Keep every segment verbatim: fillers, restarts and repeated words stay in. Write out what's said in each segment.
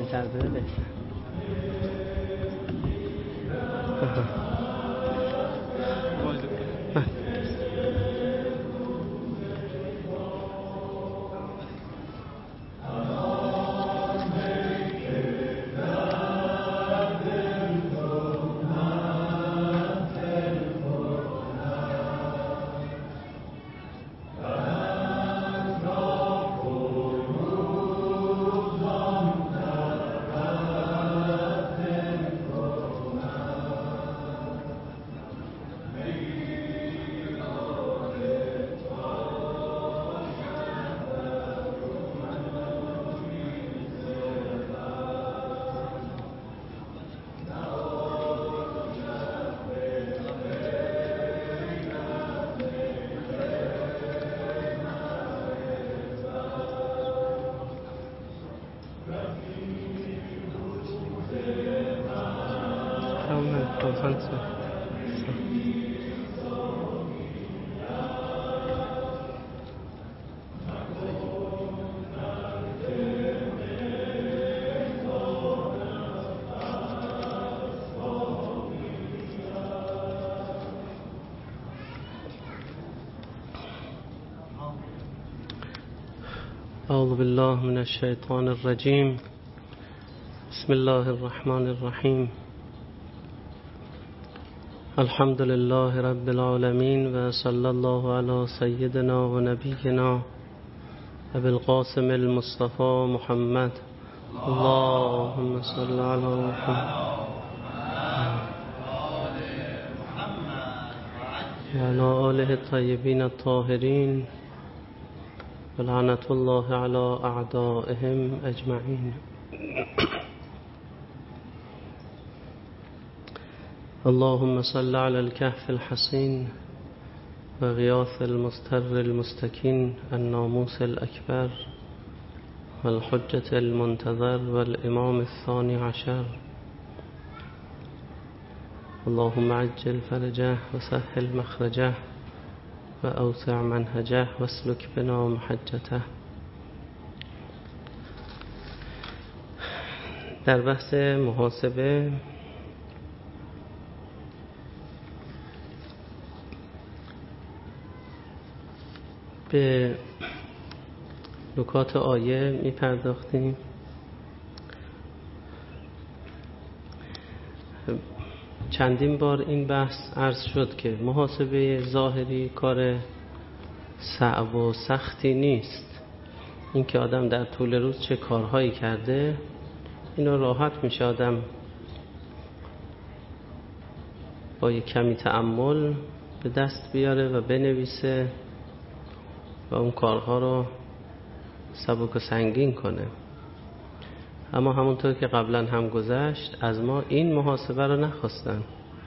تر بره بهتر. أعوذ بالله من الشيطان الرجيم. بسم الله الرحمن الرحيم. الحمد لله رب العالمين وصلى الله على سيدنا ونبينا أبي القاسم المصطفى محمد. اللهم صل على محمد وعلى آله الطيبين الطاهرين ولعنة الله على أعدائهم أجمعين. اللهم صل على الكهف الحصين وغياث المستر المستكين الناموس الأكبر والحجة المنتظر والإمام الثاني عشر. اللهم عجل فرجه وسهل مخرجه وأوسع منهجه واسلك بنا محجته. در بحث محاسبه به نکات آیه می پرداختیم. چندین بار این بحث عرض شد که محاسبه ظاهری کار صعب و سختی نیست. این که آدم در طول روز چه کارهایی کرده اینو راحت میشه آدم با یک کمی تأمل به دست بیاره و بنویسه و اون کارها رو سبک و سنگین کنه. اما همونطور که قبلا هم گذشت از ما این محاسبه رو نخواستن.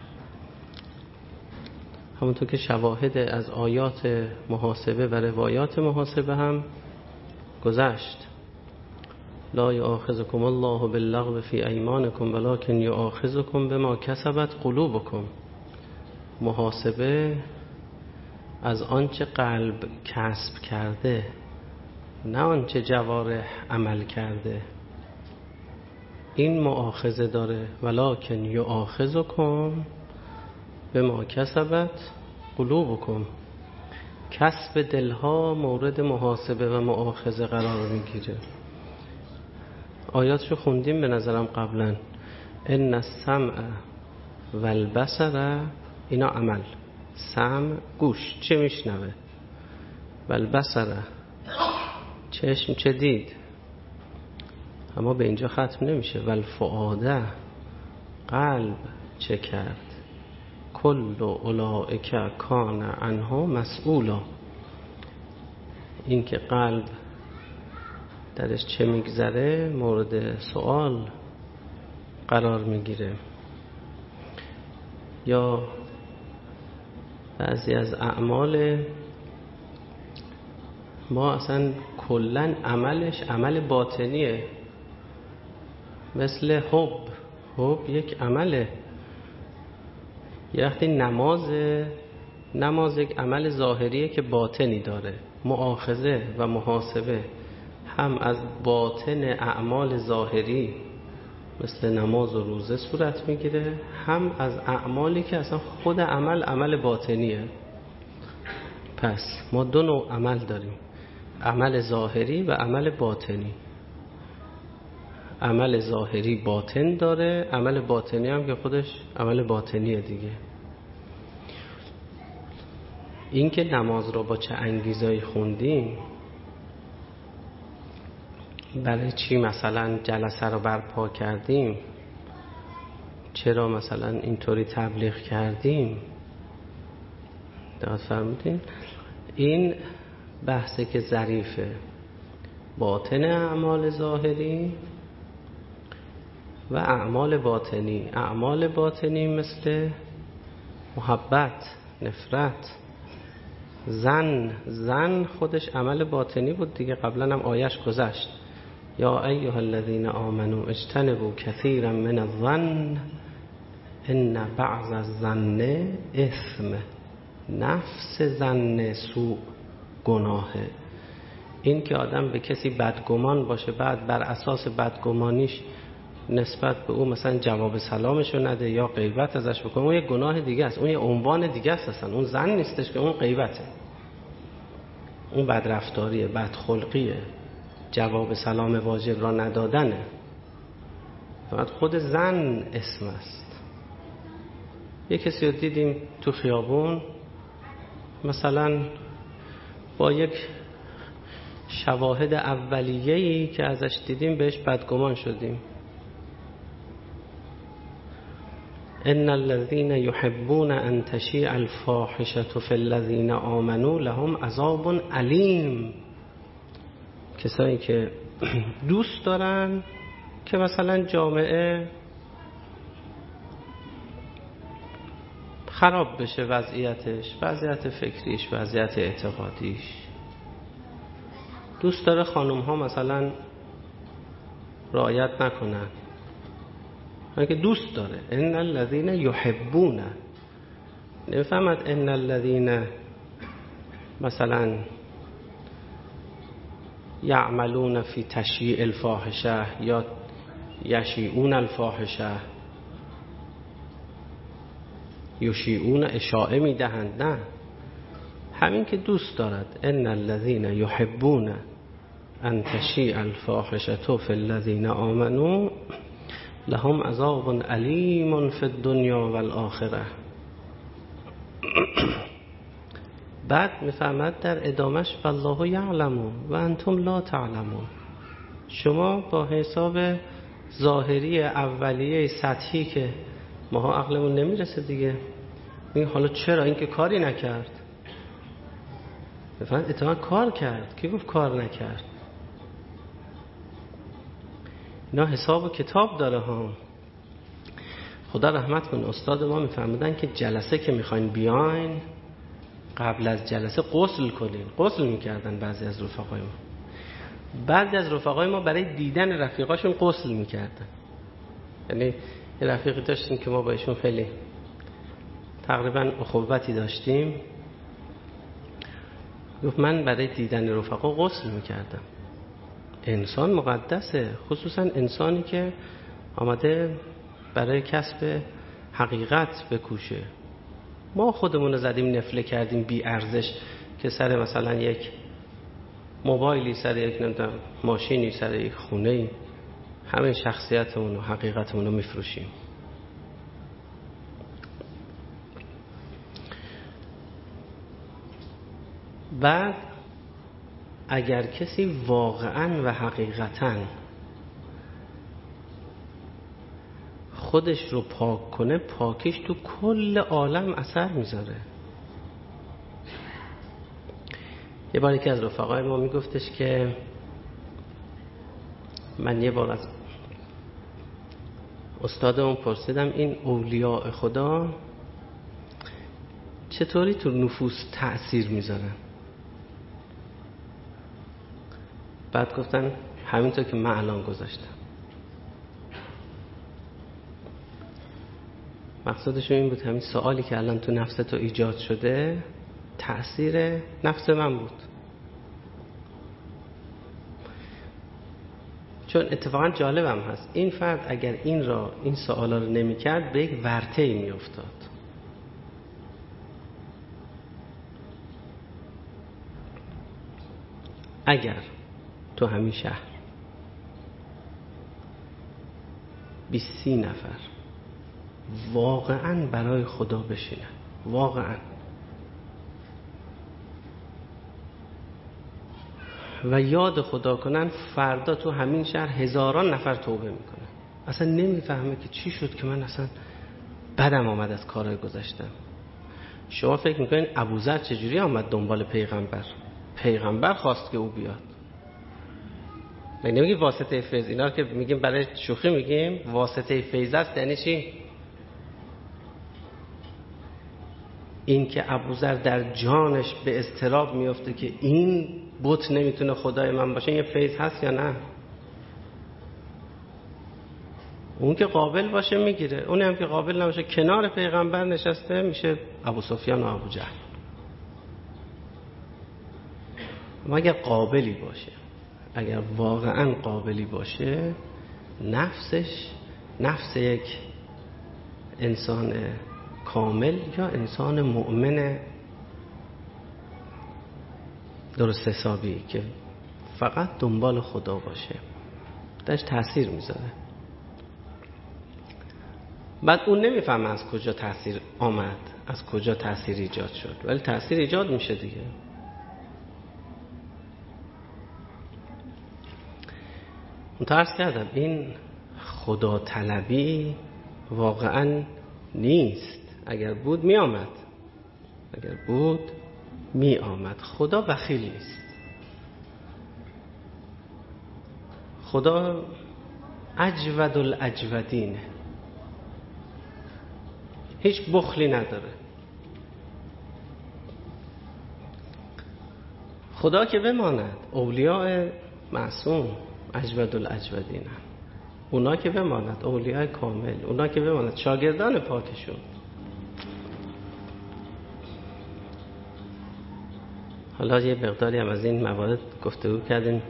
همونطور که شواهد از آیات محاسبه و روایات محاسبه هم گذشت. لا یؤاخذکم الله باللغو فی ایمانکم ولکن یؤاخذکم بما کسبت قلوبکم. محاسبه از آنچه قلب کسب کرده، نه آنچه جوارح عمل کرده. این مؤاخذه داره. ولکن یؤاخذکم بما کسبت قلوبکم. کسب دلها مورد محاسبه و مؤاخذه قرار میگیره. آیاتشو خوندیم به نظرم قبلا. ان السمع والبصر، اینا عمل. سمع گوش چه میشنوه، والبصر چشم چه دید. اما به اینجا ختم نمیشه. والفؤاده قلب چه کرد. کل اولئک کان عنه مسئولا. این که قلب درش چه میگذره مورد سوال قرار میگیره. یا بعضی از اعمال ما اصلا کلن عملش عمل باطنیه. مثل حب. حب یک عمله. یه وقتی نماز نماز یک عمل ظاهریه که باطنی داره. مؤاخذه و محاسبه هم از باطن اعمال ظاهری مثل نماز و روزه صورت میگیره، هم از اعمالی که اصلا خود عمل عمل باطنیه. پس ما دو نوع عمل داریم، عمل ظاهری و عمل باطنی. عمل ظاهری باطن داره، عمل باطنی هم که خودش عمل باطنیه دیگه. این که نماز رو با چه انگیزایی خوندیم، برای چی مثلا جلسه رو برپا کردیم، چرا مثلا اینطوری تبلیغ کردیم، دقت فرمودین؟ این بحثه که ظریفه، باطن اعمال ظاهری و اعمال باطنی. اعمال باطنی مثل محبت، نفرت، زن. زن خودش عمل باطنی بود دیگه، قبلا هم آیش گذشت. یا ایها الذین آمنوا اجتنبوا کثیرا من الظن ان بعض الظن اثم. نفس ظن سوء گناهه. این که آدم به کسی بدگمان باشه، بعد بر اساس بدگمانیش نسبت به او مثلا جواب سلامشو نده یا غیبت ازش بکنه، اون یه گناه دیگه است، اون یه عنوان دیگه است. اصلا اون ظن نیستش، که اون غیبته، اون بدرفتاریه، بدخلقیه، جواب سلام واجب را ندادنه. فقط خود ظن اسم است. یه کسی رو دیدیم تو خیابون مثلا با یک شواهد اولیه‌ای که ازش دیدیم بهش بدگمان شدیم. ان الذين يحبون ان تشيع الفاحشه في الذين آمنوا لهم عذاب علیم. کسایی که دوست دارن که مثلا جامعه خراب بشه، وضعیتش، وضعیت فکریش، وضعیت اعتقادیش، دوست داره خانم ها مثلا رعایت نکنن، اگه دوست داره. ان الذين يحبون، نفهمد ان الذين مثلا یعملون فی تشییع الفاحشه یا یشیعون الفاحشه، یشیعون اشاعه میدهند. نه، همین که دوست دارد. ان الذين يحبون ان تشیع الفاحشه فی الذين آمنوا لهم عذاب علیم فی الدنیا والآخره. بعد میفهمد در ادامش والله یعلم و انتم لا تعلمون. شما با حساب ظاهری اولیه سطحی که ماها عقلمون نمیرسه دیگه، این حالا چرا؟ این که کاری نکرد. بفهمد اتفاقا کار کرد. کی گفت کار نکرد؟ اینا حساب و کتاب داره ها. خدا رحمت کنه، استاد ما میفهمدن که جلسه که میخواین بیاین قبل از جلسه غسل کنین. غسل میکردن بعضی از رفقای ما. بعضی از رفقای ما برای دیدن رفیقاشون غسل میکردن. یعنی یه رفیقی داشتیم که ما با ایشون خیلی تقریبا اخوتی داشتیم، گفت من برای دیدن رفقا غسل میکردم. انسان مقدسه، خصوصا انسانی که آمده برای کسب حقیقت بکوشه. ما خودمون رو زدیم نفله کردیم بی ارزش که سر مثلا یک موبایلی، سر یک نمیدونم ماشینی، سر یک خونه‌ای همه شخصیتمون و حقیقتمون رو میفروشیم. بعد اگر کسی واقعا و حقیقتا خودش رو پاک کنه، پاکیش تو کل عالم اثر میذاره. یه بار یکی از رفقای ما میگفتش که من یه بار از استادمون پرسیدم این اولیاء خدا چطوری تو نفوس تأثیر میذارن؟ بعد گفتن همینطور که من الان گذاشتم. مقصودشون این بود، همین سوالی که الان تو نفس تو ایجاد شده تأثیر نفس من بود. چون اتفاقا جالبم هست این فرد اگر این را این سوالا رو نمی کرد به یک ورطه‌ای می افتاد. اگر تو همین شهر بیست نفر واقعا برای خدا بشینن، واقعا و یاد خدا کنن، فردا تو همین شهر هزاران نفر توبه میکنن. اصلا نمیفهمه که چی شد که من اصلا بدم آمد از کارهای گذشتم. شما فکر میکنین ابوذر چجوری آمد دنبال پیغمبر؟ پیغمبر خواست که او بیاد. من نمیگیم واسطه فیض، اینا که میگیم برای شوخی میگیم واسطه فیض است. یعنی چی؟ این که ابوذر در جانش به اضطراب میفته که این بت نمیتونه خدای من باشه، یه فیض هست یا نه؟ اون که قابل باشه میگیره، اون هم که قابل نباشه کنار پیغمبر نشسته میشه ابو سفیان و ابو جهل. اما اگر قابلی باشه، اگر واقعا قابلی باشه، نفسش نفس یک انسان کامل یا انسان مؤمن درست حسابی که فقط دنبال خدا باشه، درش تأثیر میذاره. بعد اون نمیفهمه از کجا تأثیر آمد، از کجا تأثیر ایجاد شد، ولی تأثیر ایجاد میشه دیگه. متعرض کردم این خدا طلبی واقعا نیست. اگر بود می آمد، اگر بود می آمد. خدا بخیل نیست. خدا اجود الاجودینه، هیچ بخلی نداره. خدا که بماند، اولیاء معصوم اجود الاجودینه، اونا که بماند، اولیاء کامل، اونا که بماند، شاگردان پاکشون. حالا یه مقداری هم از این موارد گفتگو کردیم.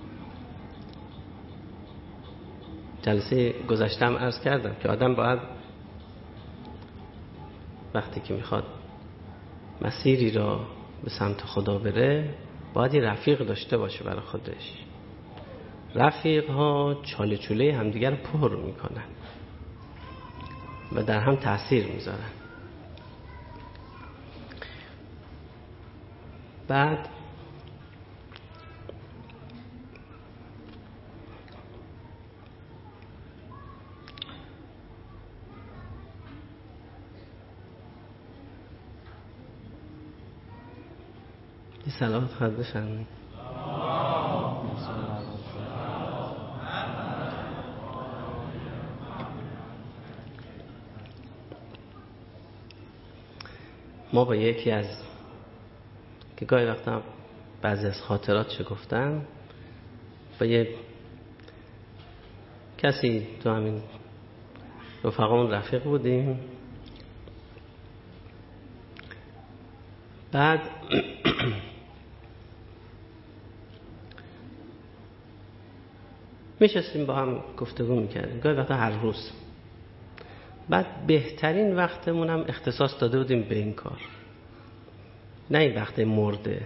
جلسه گذشته هم عرض کردم که آدم باید وقتی که میخواد مسیری را به سمت خدا بره، باید یه رفیق داشته باشه برای خودش. رفیق ها چاله چوله همدیگر رو پر میکنن و در هم تأثیر میذارن. بعد یه سلامت خواهد بشن. ما با یکی از که گاهی وقتا بعضی از خاطراتش گفتم، با یه کسی تو همین رفقامون رفیق بودیم. بعد میشستیم با هم گفتگو میکردیم، گاهی وقتا هر روز. بعد بهترین وقتمون هم اختصاص داده بودیم به این کار، نه این وقت مرده.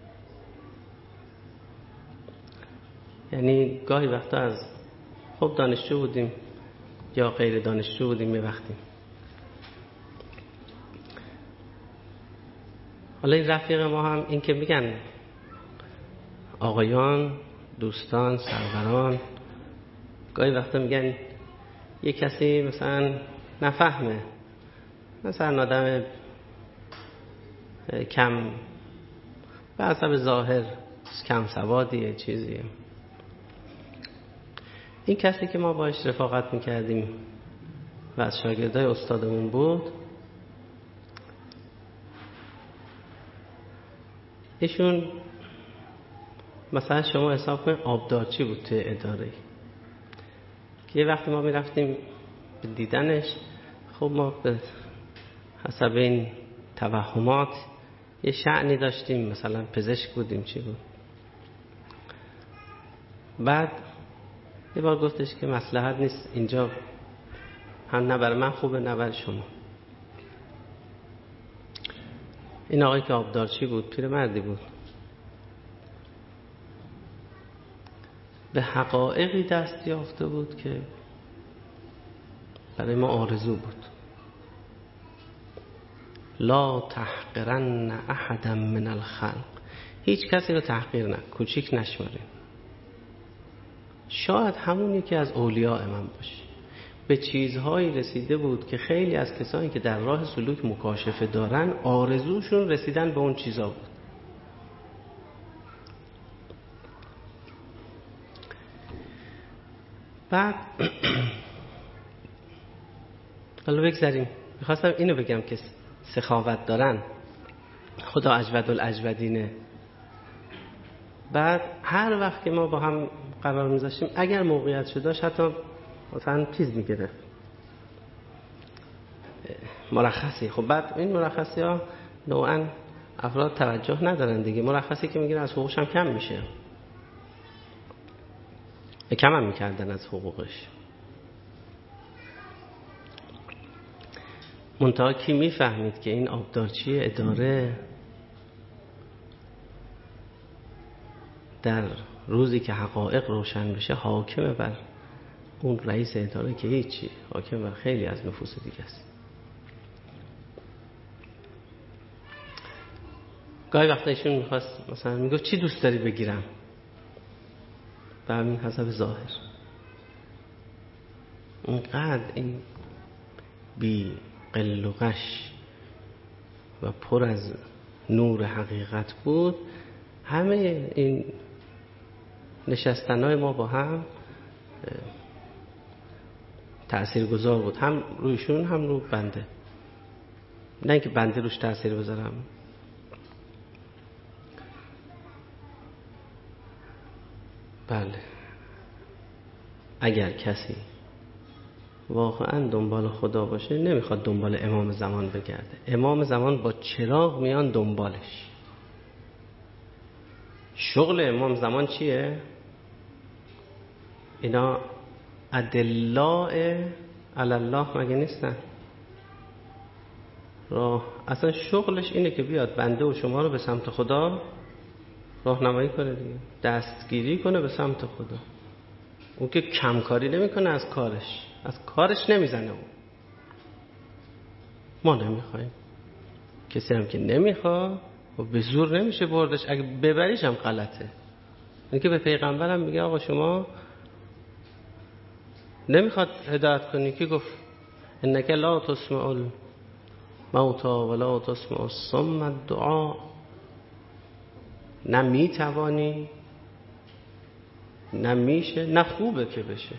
یعنی گاهی وقتا از خب دانشجو بودیم یا غیر دانشجو بودیم، یه وقتی حالا این رفیق ما هم این که میگن آقایان، دوستان، سروران، گاهی وقتا میگن یه کسی مثلا نفهمه، مثلا آدم کم به حسب ظاهر کم سوادیه چیزیه. این کسی که ما باش رفاقت میکردیم و از شاگردای استادمون بود، ایشون مثلا شما حساب کنید آبدارچی بود توی اداره، که یه وقتی ما میرفتیم دیدنش، خب ما به حسب این توهمات یه شأنی داشتیم، مثلا پزشک بودیم چی بود. بعد یه بار گفتش که مصلحت نیست اینجا، هم نه برای من خوبه نه برای شما. این آقای که آبدارچی بود، پیرمردی بود، به حقایقی دست یافته بود که برای ما آرزو بود. لا تحقرن احدا من الخلق، هیچ کسی رو تحقیر نه، کوچیک نشمارین. شاید همونی که از اولیاء من باشه. به چیزهایی رسیده بود که خیلی از کسانی که در راه سلوک مکاشفه دارن آرزوشون رسیدن به اون چیزا بود. بعد حالا بگذاریم، میخواستم اینو بگم که سخاوت دارن، خدا اجود الاجودینه. بعد هر وقت که ما با هم قرار میذاشتیم اگر موقعیت شد داشت حتی مثلا چیز میگرفت مرخصی. خب بعد این مرخصی ها نوعا افراد توجه ندارن دیگه، مرخصی که میگیره از حقوقش هم کم میشه، کم هم میکردن از حقوقش. منتها کی میفهمید که این آبدارچی اداره در روزی که حقایق روشن بشه حاکم بر اون رئیس اداره که هیچی، حاکم بر خیلی از نفوس دیگه است. گاهی وقتا ایشون میخواست مثلا میگفت چی دوست داری بگیرم، به همین حسب ظاهر. اونقدر این بی قل و غش و پر از نور حقیقت بود. همه این نشستنهای ما با هم تأثیر گذار بود، هم رویشون هم رو بنده. نه اینکه بنده روش تأثیر بذارم. بله، اگر کسی واقعا دنبال خدا باشه نمیخواد دنبال امام زمان بگرده. امام زمان با چراغ میان دنبالش. شغل امام زمان چیه؟ اینا ادلاء علی الله مگه نیستن؟ راه اصلا شغلش اینه که بیاد بنده و شما رو به سمت خدا راهنمایی کنه دیگه، دستگیری کنه به سمت خدا. اون که کمکاری نمیکنه از کارش، از کارش نمیزنه. اون ما نمیخوایم، کسی هم که نمیخواد و به زور نمیشه بردش، اگه ببریش هم غلطه. این که به پیغمبرم میگه آقا شما نمیخواد هدایت کنی، که گفت انک لا تسمع الموتى ولا تسمع الصم الدعاء، نه میتوانی نه میشه نه خوبه که بشه.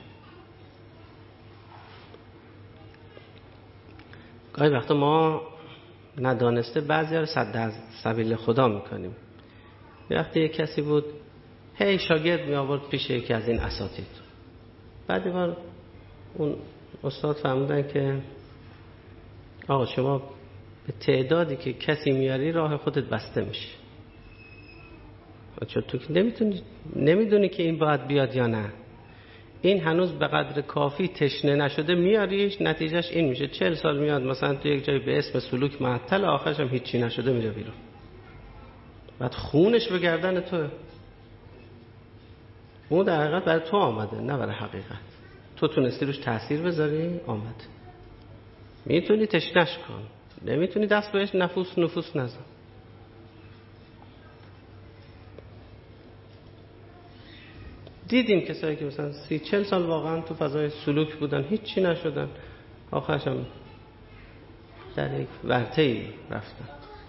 گاهی وقتا ما ندانسته بعضی ها رو صد از سبیل خدا میکنیم. وقتی یک کسی بود هی شاگرد می آورد پیش یکی از این اساتید، بعد بار اون استاد فهمیدن که آقا شما به تعدادی که کسی میاری راه خودت بسته میشه، چون تو که نمیتونی نمیدونی که این باید بیاد یا نه. این هنوز به قدر کافی تشنه نشده میاریش، نتیجهش این میشه چهل سال میاد مثلا تو یک جایی به اسم سلوک معطل، آخرش هم هیچی نشده میره بیرون. بعد خونش به گردن توه. اون در حقیقت برای تو آمده نه برای حقیقت. تو تونستی روش تأثیر بذاری آمد. میتونی تشنش کن، نمیتونی دست بهش نفوس نفوس نزن. دیدیم کسایی که مثلا سی چل سال واقعا تو فضای سلوک بودن هیچی نشدن، آخرش هم در یک ورطه‌ای رفتن.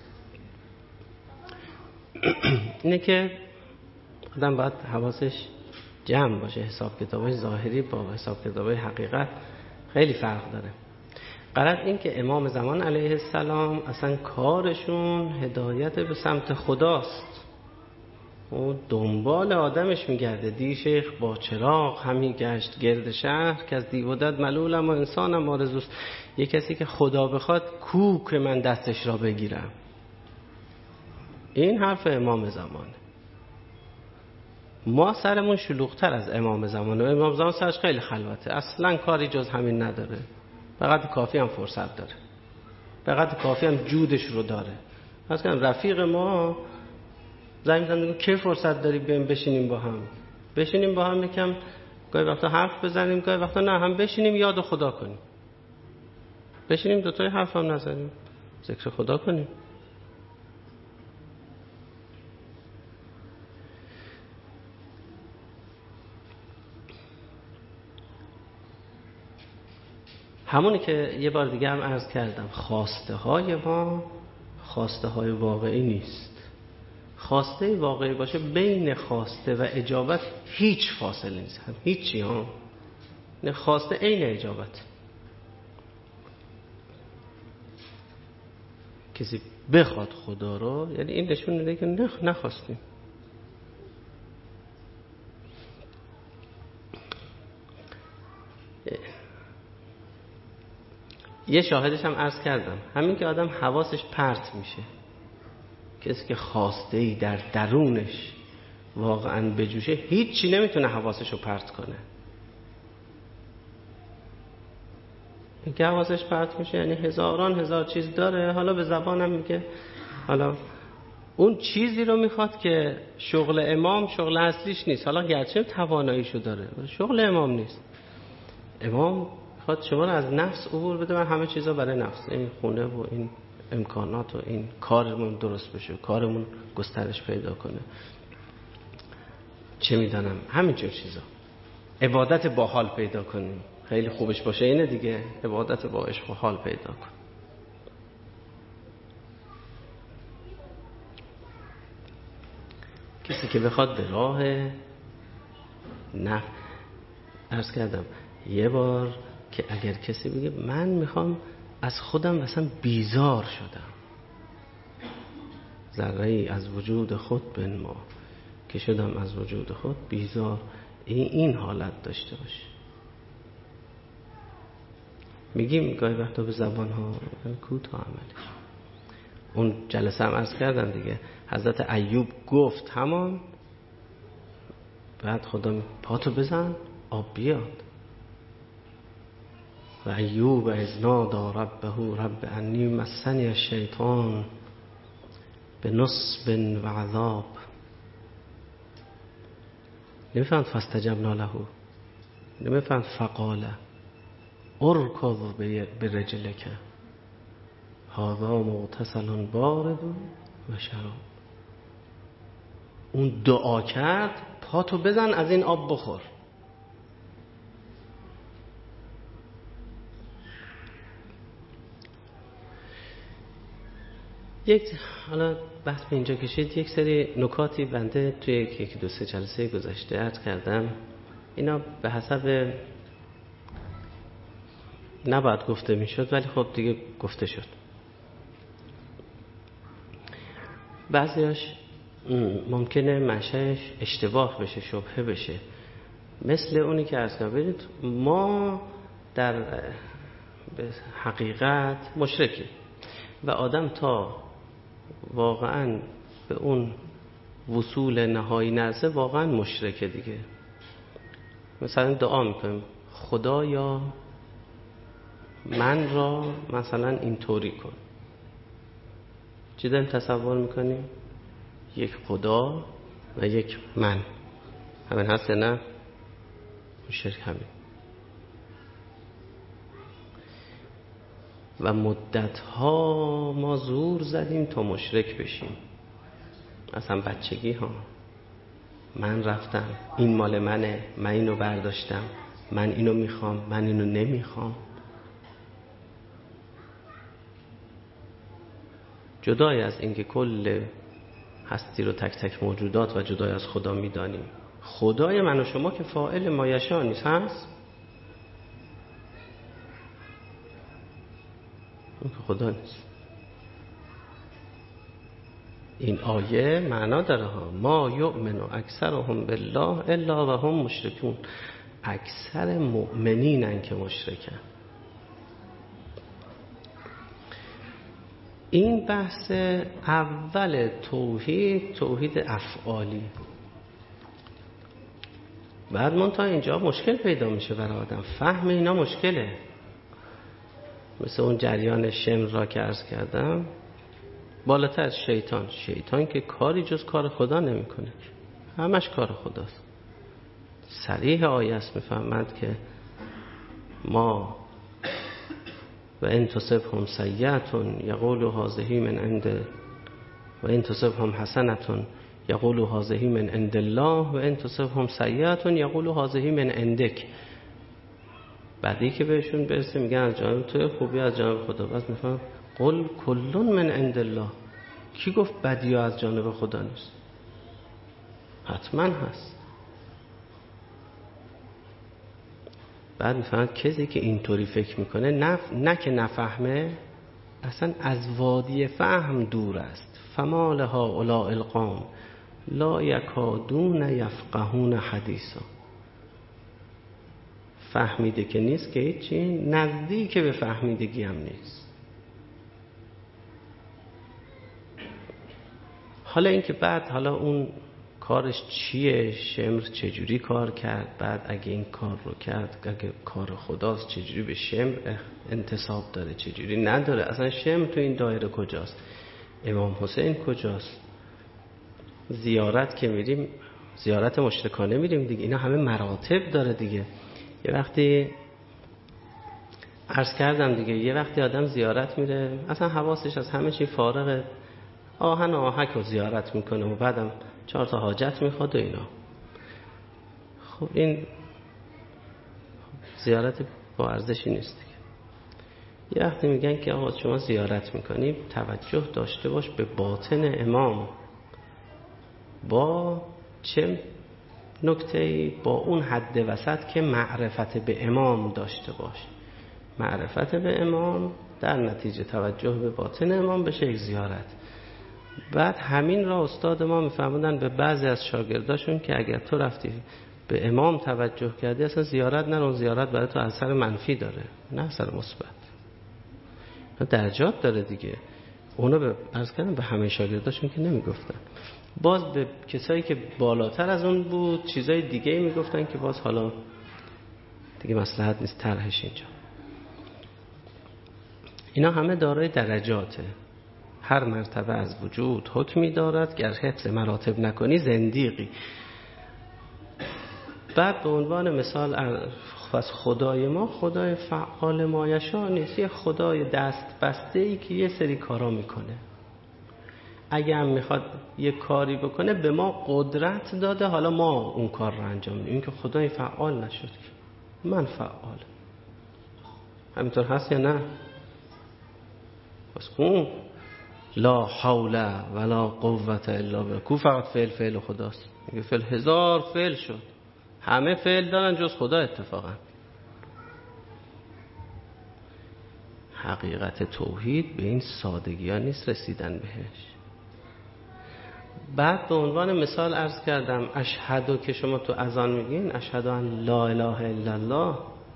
اینه که آدم باید حواسش جمع باشه، حساب کتابای ظاهری با حساب کتابای حقیقت خیلی فرق داره. غرض این که امام زمان علیه السلام اصلا کارشون هدایت به سمت خداست. او دنبال آدمش میگرده. دی شیخ با چراغ همی گشت گرد شهر که از دیودت ملولم و انسانم آرزوست. یه کسی که خدا بخواد کو که من دستش را بگیرم. این حرف امام زمانه. ما سرمون شلوغ‌تر از امام زمان. و امام زمان سرش خیلی خلوته، اصلا کاری جز همین نداره، فقط کافی هم فرصت داره، فقط کافی هم جودش رو داره. مثلا رفیق ما زنگ می‌زنه میگه کی فرصت داری بیایم بشینیم با هم، بشینیم با هم یکم گاهی وقتا حرف بزنیم، گاهی وقتا نه هم بشینیم یاد خدا کنیم، بشینیم دوتای حرف هم نزنیم، ذکر خدا کنیم. همونی که یه بار دیگه هم عرض کردم، خواسته های ما خواسته های واقعی نیست. خواسته واقعی باشه بین خواسته و اجابت هیچ فاصله نیست، هم هیچی ها، نه خواسته عین اجابت. کسی بخواد خدا رو، یعنی این نشون میده که نه نخواستیم. یه شاهدش هم عرض کردم، همین که آدم حواسش پرت میشه، کسی که خواسته ای در درونش واقعا بجوشه هیچی نمیتونه حواسش رو پرت کنه. این که حواسش پرت میشه یعنی هزاران هزار چیز داره، حالا به زبانم میگه حالا اون چیزی رو میخواد که شغل امام شغل اصلیش نیست، حالا گرچه تواناییشو داره شغل امام نیست. امام میخواد شما رو از نفس عبور بده، من همه چیزا برای نفس، این خونه و این امکانات و این کارمون درست بشه، کارمون گسترش پیدا کنه، چه میدانم همینجور چیزا، عبادت با حال پیدا کنیم، خیلی خوبش باشه اینه دیگه، عبادت با عشق و حال پیدا کن. کسی که بخواد به راه نه، عرض کردم یه بار که اگر کسی بگه من میخوام از خودم مثلا بیزار شدم، ذره ای از وجود خود بنما که شدم از وجود خود بیزار، این, این حالت داشته باشه. میگیم گاهی وقتا به زبان ها کوتاه عملش. اون جلسه هم عرض کردم دیگه، حضرت ایوب گفت همان، بعد خدا پاتو بزن آب بیاد. و ایوب اذ نادی ربه رب انی مسنی الشیطان بنصب و عذاب. نمیفهمد فاستجبنا له، نمیفهمد فقال ارکض برجلک هذا مغتسل بارد و شراب. اون دعا کرد پاتو بزن از این آب بخور. یک حالا بحث به اینجا کشید، یک سری نکاتی بنده توی یک دو سه جلسه گذشته عرض کردم، اینا به حسب نباید گفته میشد ولی خب دیگه گفته شد. بعضیاش ممکنه منشأش اشتباه بشه، شبهه بشه، مثل اونی که عرض کردم. ببینید ما در حقیقت مشرکیم و آدم تا واقعا به اون وصول نهایی نرسه واقعا مشرکه دیگه. مثلا دعا میکنیم خدایا من را مثلا اینطوری کن، چی داریم تصور میکنیم؟ یک خدا و یک من، همین هست نه؟ مشرک همین. و مدت ها ما زور زدیم تا مشرک بشیم، اصلا بچگی ها، من رفتم این مال منه، من اینو برداشتم، من اینو میخوام، من اینو نمیخوام. جدای از اینکه کل هستی رو تک تک موجودات و جدای از خدا میدانیم، خدای من و شما که فاعل ما یشاء نیست، هست اون که خدا نیست. این آیه معنا داره ها، ما یؤمن اکثرهم بالله الا و هم مشرکون. اکثر مؤمنینن که مشرکن. این بحث اول توحید، توحید افعالی. بعد من تا اینجا مشکل پیدا میشه برای آدم، فهم اینا مشکله. مثل اون جریان شمر را که عرض کردم، بالاتر از شیطان. شیطان که کاری جز کار خدا نمیکنه، همش کار خداست. صریح آیه است میفهمند که ما و ان تصبهم سیئة یقول هذه من عند و ان تصبهم حسنة یقول هذه من عند الله و ان تصبهم سیئة یقول هذه من عندک. بعدی که بهشون برسه میگن از جانب تو، خوبی از جانب خدا. بس میفهم قل کل من عند الله. کی گفت بدی از جانب خدا نیست؟ حتما هست. بعد میفهم کسی که اینطوری فکر میکنه نه, نه که نفهمه، اصلا از وادی فهم دور است. فما لهؤلاء القوم لا یکادون یفقهون حدیثا. فهمیده که نیست که هیچی، نزدیک به فهمیدگی هم نیست. حالا اینکه بعد حالا اون کارش چیه، شمر چجوری کار کرد، بعد اگه این کار رو کرد، اگه کار خداست چجوری به شمر انتساب داره، چجوری نداره، اصلا شمر تو این دایره کجاست، امام حسین کجاست، زیارت که میریم، زیارت مشرکانه میریم دیگه، اینا همه مراتب داره دیگه. یه وقتی عرض کردم دیگه، یه وقتی آدم زیارت میره اصلا حواسش از همه چی فارغه، آهن آهک رو زیارت میکنه و بعدم چهار تا حاجت میخواد و اینا. خب این زیارت با ارزشی نیست دیگه. یه وقتی میگن که آقا شما زیارت میکنی، توجه داشته باش به باطن امام. با چه نکته‌ای؟ با اون حد وسط که معرفت به امام داشته باش. معرفت به امام در نتیجه توجه به باطن امام بشه یک زیارت. بعد همین را استاد ما میفهموندن به بعضی از شاگرداشون که اگر تو رفتی به امام توجه کردی، اصلا زیارت نرو، زیارت برای تو اثر منفی داره نه اثر مثبت. درجات داره دیگه. اونو به عرض کردم به همه شاگرداشون که نمیگفتن، باز به کسایی که بالاتر از اون بود چیزای دیگه میگفتن که باز حالا دیگه مصلحت نیست طرحش اینجا. اینا همه دارای درجاته. هر مرتبه از وجود حکمی دارد، گر حفظ مراتب نکنی زندیقی. بعد به عنوان مثال از خدای ما، خدای فعال مایشا نیست، یه خدای دست بسته ای که یه سری کارا میکنه. اگه هم میخواد یه کاری بکنه به ما قدرت داده، حالا ما اون کار رو انجام میدیم. این که خدای فعال نشد که من فعال. همینطور هست یا نه؟ بس اون لا حول ولا قوت الا بالله، کو فقط فعل فعل خداست. میگه فعل هزار فعل شد، همه فعل دارن جز خدا. اتفاقا حقیقت توحید به این سادگی ها نیست رسیدن بهش. بعد به عنوان مثال عرض کردم اشهدو که شما تو اذان میگین اشهدو ان لا اله الا الله،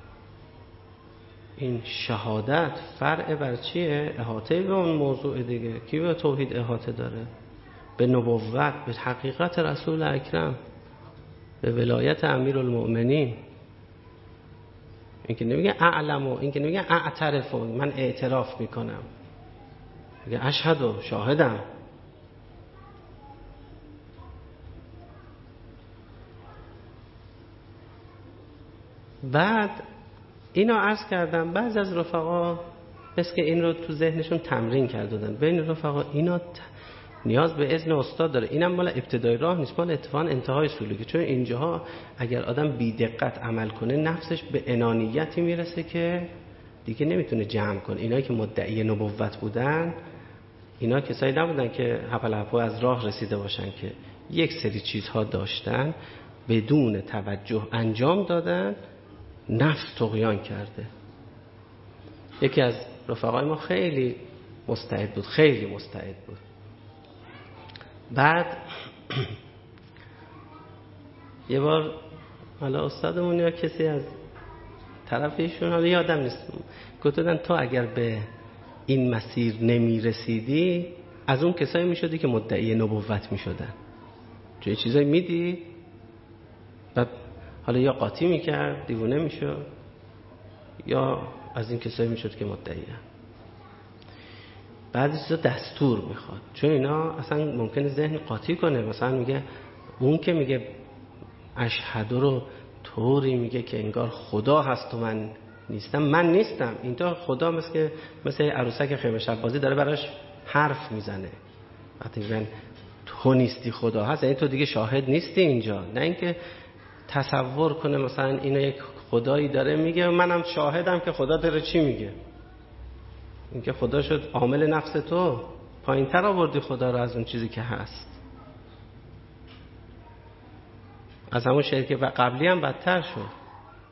این شهادت فرع بر چیه؟ احاطه به اون موضوع دیگه. کی به توحید احاطه داره؟ به نبوت، به حقیقت رسول اکرم، به ولایت امیرالمؤمنین. این که نمیگه اعلمو، این که نمیگه اعترفو، من اعتراف میکنم، میگه اشهدو، شاهدم. بعد اینا عرض کردم بعض از رفقا مثل که این رو تو ذهنشون تمرین کردن. بین رفقا اینا نیاز به اذن استاد داره. اینم مال ابتدای راه نیست، مال اتفاقا انتهای سلوکی. چون اینجاها اگر آدم بی دقت عمل کنه نفسش به انانیتی میرسه که دیگه نمیتونه جمع کنه. اینایی که مدعی نبوت بودن، اینا کسایی نبودن که هپل هپو از راه رسیده باشن، که یک سری چیزها داشتن بدون توجه انجام دادن، نفس طغیان کرده. یکی از رفقای ما خیلی مستعد بود، خیلی مستعد بود. بعد یه بار حالا استادمون یا کسی از طرف ایشون، حالا یادم نیست، گفتن تو اگر به این مسیر نمی رسیدی از اون کسایی می شدی که مدعی نبوت می شدن. چون چیزایی می دی. بعد حالا یا قاطی میکرد دیوونه میشد یا از این کسایی میشد که مدعیه. بعضی چیزا دستور میخواد، چون اینا اصلا ممکنه ذهن قاطی کنه. مثلا میگه اون که میگه اشهد رو طوری میگه که انگار خدا هست و من نیستم. من نیستم. اینجا خدا مثل مثل عروسک خیمه شب بازی داره براش حرف میزنه. وقتی میگن تو نیستی خدا هست، یعنی تو دیگه شاهد نیستی اینجا. نه اینکه تصور کنه مثلا اینو یک خدایی داره میگه منم شاهدم که خدا داره چی میگه. اینکه خدا شد عامل نفس تو، پایین تر آوردی خدا رو از اون چیزی که هست. از همون شرک قبلی هم بدتر شد.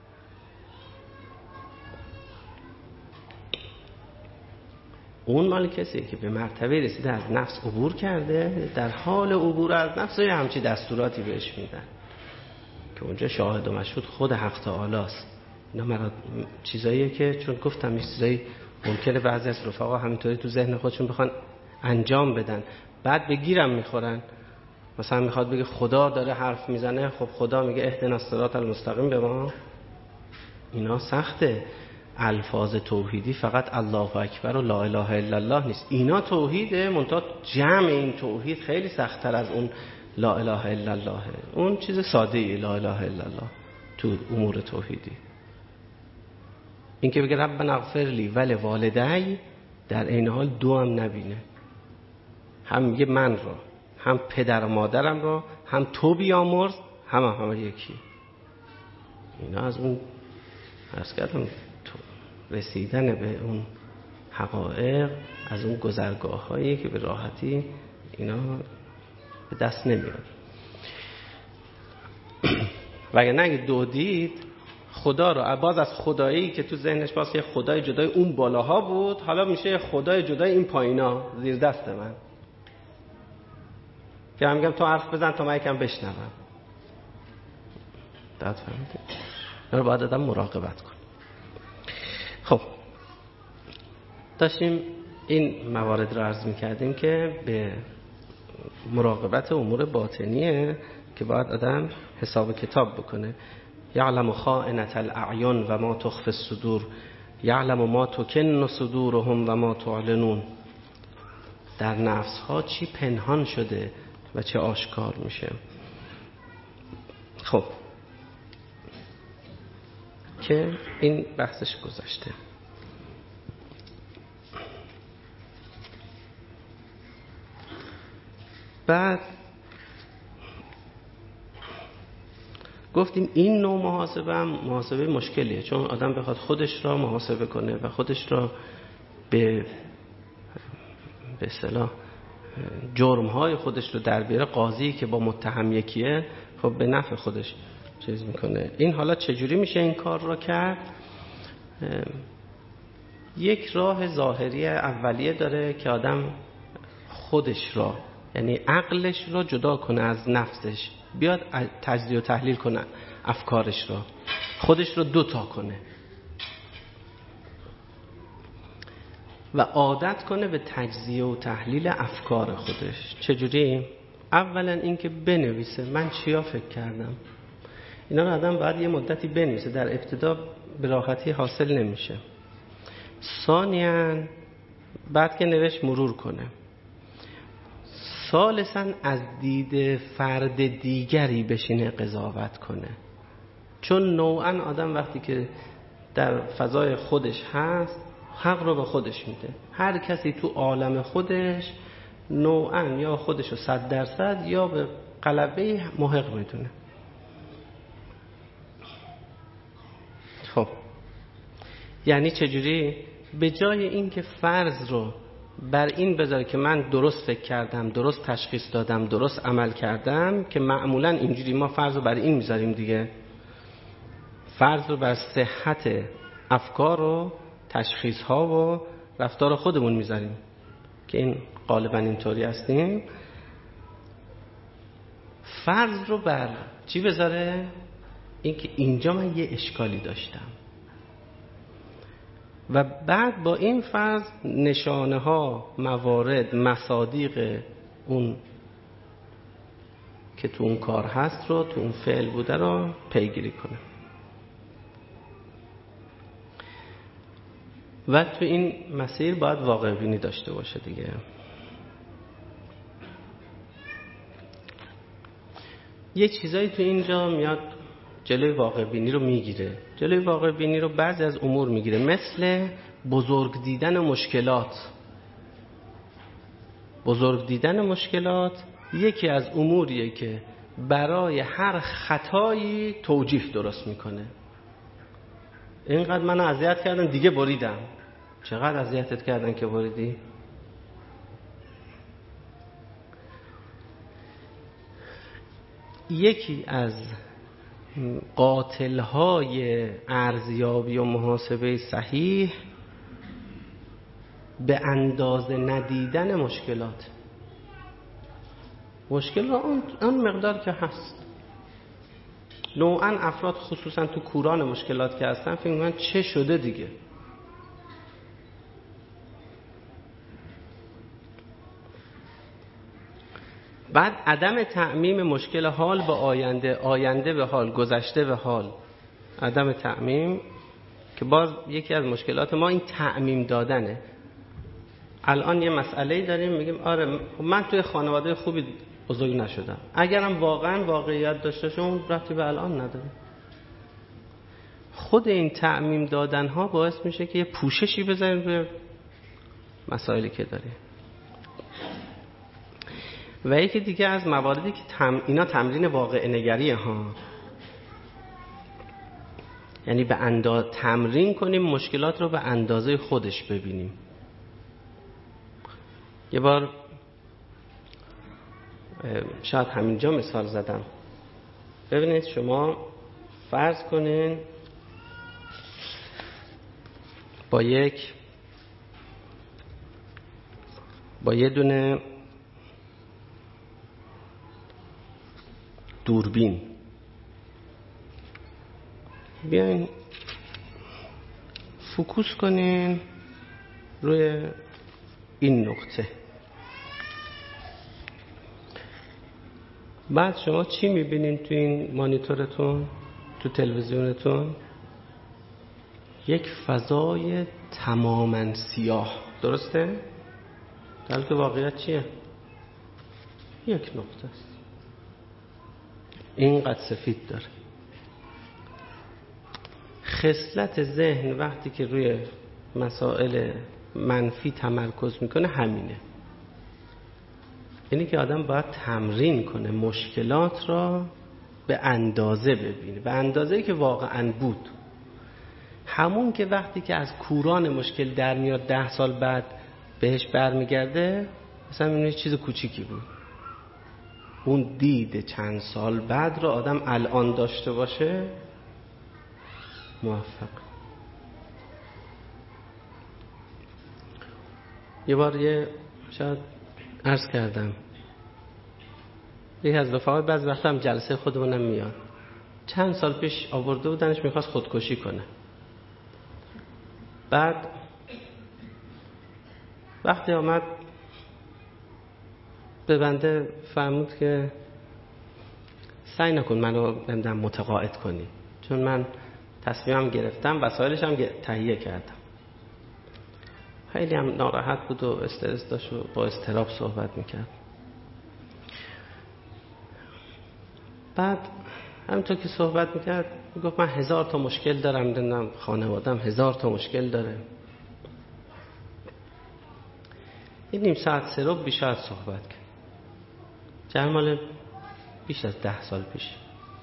اون مال کسیه که به مرتبه رسیده از نفس عبور کرده، در حال عبور از نفس یه همچی دستوراتی بهش میدن که اونجا شاهد و مشهود خود حق تعالی است. اینا مراد چیزاییه که چون گفتم این چیزایی ممکنه بعضی از رفقا همینطوری تو ذهن خودشون بخوان انجام بدن، بعد بگیرم میخورن. مثلا میخواد بگه خدا داره حرف میزنه، خب خدا میگه اهدنا الصراط المستقیم به ما. اینا سخته. الفاظ توحیدی فقط الله اکبر و لا اله الا الله نیست. اینا توحیده، منتها جمع این توحید خیلی سخت‌تر از اون لا اله الا الله. اون چیز ساده ای لا اله الا الله تو امور توحیدی. این که بگه ربنا اغفر لی ولی والدی، در این حال دو هم نبینه، هم میگه من را، هم پدر و مادرم را، هم تو بیامرز، هم هم, هم یکی. اینا از اون عرض کردم رسیدن به اون حقایق از اون گذرگاه هایی که به راحتی اینا به دست نمیاد. وگرنه اگه دو دید خدا رو باز از خدایی که تو ذهنش باز یه خدای جدای اون بالاها بود، حالا میشه یه خدای جدای این پایینا زیر دست من، که من میگم تو حرف بزن تا من یکم بشنوم. داد فهمیدی؟ اینا رو باید آدم مراقبت کن. خب داشتیم این موارد رو عرض میکردیم که به مراقبت امور باطنیه که باید آدم حساب کتاب بکنه. یعلم خائنة الاعین و ما تخفی الصدور، یعلم ما تکن صدورهم و ما تعلنون. در نفس ها چی پنهان شده و چه آشکار میشه. خب که این بحثش گذشته. بعد گفتیم این نوع محاسبه هم محاسبه مشکلیه، چون آدم بخواد خودش را محاسبه کنه و خودش را به به اصطلاح جرم‌های خودش رو در بیاره، قاضی که با متهم یکیه خب به نفع خودش چیز میکنه. این حالا چجوری میشه این کار را کرد؟ یک راه ظاهری اولیه داره که آدم خودش را، یعنی عقلش را جدا کنه از نفسش، بیاد تجزیه و تحلیل کنه افکارش را، خودش را دوتا کنه و عادت کنه به تجزیه و تحلیل افکار خودش. چجوری؟ اولا این که بنویسه من چیا فکر کردم. اینا رو آدم باید یه مدتی بنویسه، در ابتدا به راحتی حاصل نمیشه. ثانیاً بعد که نوشت مرور کنه. ثالثاً از دید فرد دیگری بشینه قضاوت کنه، چون نوعاً آدم وقتی که در فضای خودش هست حق رو به خودش میده. هر کسی تو عالم خودش نوعاً یا خودش رو صد درصد یا به غلبه محق میدونه. خب یعنی چجوری؟ به جای این که فرض رو بر این بذاره که من درست فکر کردم، درست تشخیص دادم، درست عمل کردم، که معمولا اینجوری ما فرض رو بر این میذاریم دیگه، فرض رو بر صحت افکار و تشخیص ها و رفتار خودمون میذاریم که این غالبا اینطوری هستیم. فرض رو بر چی بذاره؟ این که اینجا من یه اشکالی داشتم و بعد با این فرض نشانه ها، موارد، مصادیق اون که تو اون کار هست رو، تو اون فعل بوده رو پیگیری کنه. و تو این مسیر باید واقع بینی داشته باشه دیگه. یه چیزایی تو اینجا میاد جلوی واقع بینی رو میگیره. جلوی واقع بینی رو بعضی از امور میگیره، مثل بزرگ دیدن مشکلات. بزرگ دیدن مشکلات یکی از اموریه که برای هر خطایی توجیه درست میکنه. اینقدر منو اذیت کردن دیگه بریدم. چقدر اذیتت کردن که بریدی؟ یکی از قاتل‌های ارزیابی و محاسبه صحیح به اندازه ندیدن مشکلات. مشکل را اون, اون مقدار که هست. نوعاً افراد خصوصاً تو کوران مشکلات که هستن فکر می‌کنن چه شده دیگه. بعد عدم تعمیم مشکل حال به آینده، آینده به حال، گذشته به حال. عدم تعمیم که باز یکی از مشکلات ما این تعمیم دادنه. الان یه مسئله‌ای داریم میگیم آره من توی خانواده خوبی بزرگ نشدم. اگرم واقعا واقعیت داشته شون ربطی به الان نداره. خود این تعمیم دادن ها باعث میشه که یه پوششی بذاریم روی مسائلی که داریم. و یکی دیگه از مواردی که تم... اینا تمرین واقع نگریه ها، یعنی به اندازه تمرین کنیم مشکلات رو به اندازه خودش ببینیم. یه بار شاید همینجا مثال زدم. ببینید شما فرض کنین با یک با یه دونه دوربین بیاین فوکوس کنین روی این نقطه. بعد شما چی میبینین تو این مانیتورتون، تو تلویزیونتون؟ یک فضای تماماً سیاه، درسته؟ در حالی که واقعیت چیه؟ یک نقطه است. اینقدر سفید داره. خصلت ذهن وقتی که روی مسائل منفی تمرکز میکنه همینه. اینی که آدم باید تمرین کنه مشکلات را به اندازه ببینه، به اندازه‌ای که واقعاً بود. همون که وقتی که از کوران مشکل در میاد ده سال بعد بهش برمیگرده مثلا میبینه چیز کوچیکی بود. اون دید چند سال بعد رو آدم الان داشته باشه موفق. یه بار یه شاید عرض کردم یکی از رفقای بعض وقتا هم جلسه خودمونم میاد، چند سال پیش آورده بودنش میخواست خودکشی کنه. بعد وقتی آمد به بنده فرمود که سعی نکن منو نمیدونم متقاعد کنی، چون من تصمیمم گرفتم، وسایلش هم تهیه کردم. خیلی هم ناراحت بود و استرس داشت و با اضطراب صحبت میکرد. بعد همینطور که صحبت میکرد میگفت من هزار تا مشکل دارم، نمیدونم خانوادم هزار تا مشکل داره. این نیم ساعت سه رو بیشتر صحبت کرد. جمال بیش از ده سال پیش.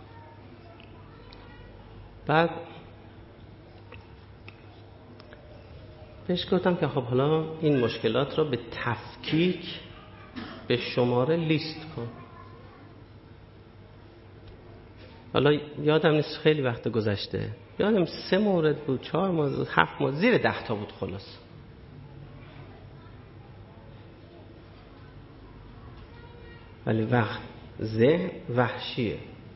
بعد بهش گفتم که خب حالا این مشکلات رو به تفکیک به شماره لیست کن. حالا یادم نیست، خیلی وقت گذشته، یادم سه مورد بود، چهار مورد بود، هفت مورد، زیر ده تا بود خلاص. ولی وقت ذهن وحشیه،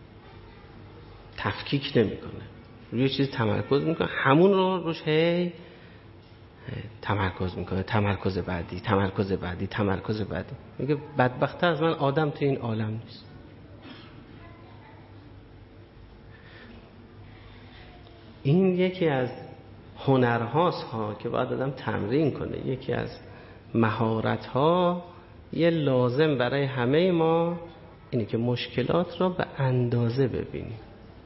تفکیک نمیکنه، روی چیز تمرکز میکنه، همون رو روش هی تمرکز میکنه، تمرکز بعدی، تمرکز بعدی، تمرکز بعدی. میگه بدبخت‌تر از من آدم تو این عالم نیست. این یکی از هنرهاست ها که باید آدم تمرین کنه. یکی از مهارت ها یه لازم برای همه ما اینه که مشکلات را به اندازه ببینیم.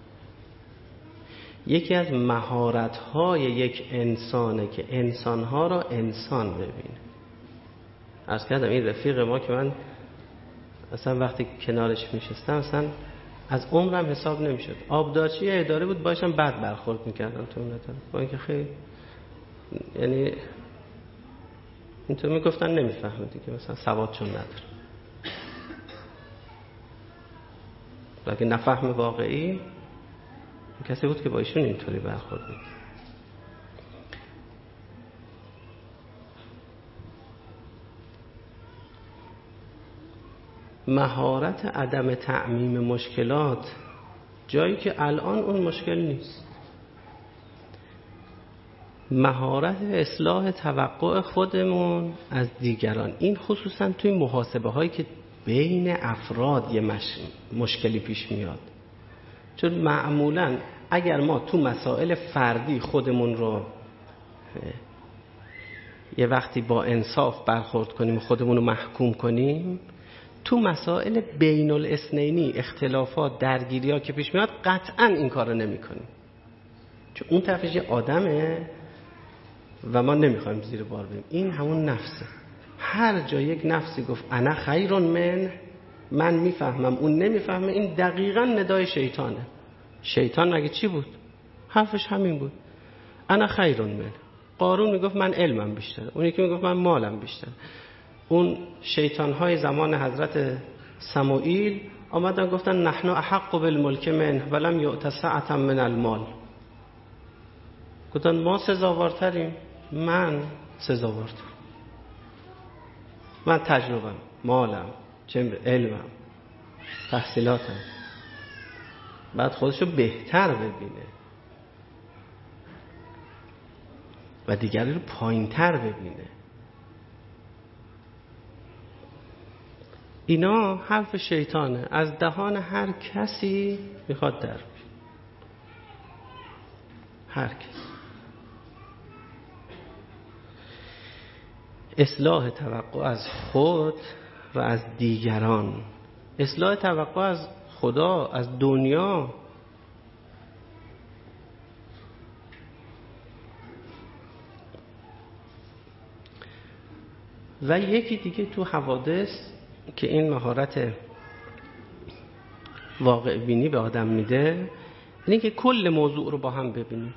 یکی از مهارت های یک انسانه که انسان ها را انسان ببینه. عرض کردم این رفیق ما که من اصلا وقتی کنارش میشستم اصلا از عمرم حساب نمیشد. آبدارچی اداره بود، باشم بد برخورد میکردم تو اون اداره، با اینکه خیلی یعنی اینطور میگفتن نمیفهمه دیگه، مثلا سواد چون نداره. لکن نفهم واقعی کسی بود که با ایشون اینطوری برخورد میکرد. مهارت عدم تعمیم مشکلات جایی که الان اون مشکل نیست. مهارت اصلاح توقع خودمون از دیگران، این خصوصا توی محاسبه هایی که بین افراد یه مش... مشکلی پیش میاد. چون معمولا اگر ما تو مسائل فردی خودمون رو یه وقتی با انصاف برخورد کنیم و خودمون رو محکوم کنیم، تو مسائل بین الاثنینی اختلافات درگیری ها که پیش میاد قطعا این کار رو نمی کنیم، چون اون طرفش یه آدمه و ما نمیخوایم زیر بار بریم. این همون نفسه. هر جا یک نفسی گفت انا خیرون من، من میفهمم اون نمیفهمه، این دقیقا ندای شیطانه. شیطان مگه چی بود؟ حرفش همین بود، انا خیرون من. قارون میگفت من علمم بیشتره، اون یکی میگفت من مالم بیشتره. اون شیطان‌های زمان حضرت سموئیل آمدن گفتن نحن احق بالملک من ولم یؤت سعة من المال. گفتن ما سزاوارتریم، من سزاوارترم، من تجربم، مالم، علمم، تحصیلاتم. بعد خودشو بهتر ببینه و دیگری رو پایین‌تر ببینه. اینا حرف شیطانه، از دهان هر کسی میخواد در بیاد. هر کس. اصلاح توقع از خود و از دیگران، اصلاح توقع از خدا، از دنیا. و یکی دیگه تو حوادث که این مهارت واقع بینی به آدم میده، اینه که کل موضوع رو با هم ببینیم.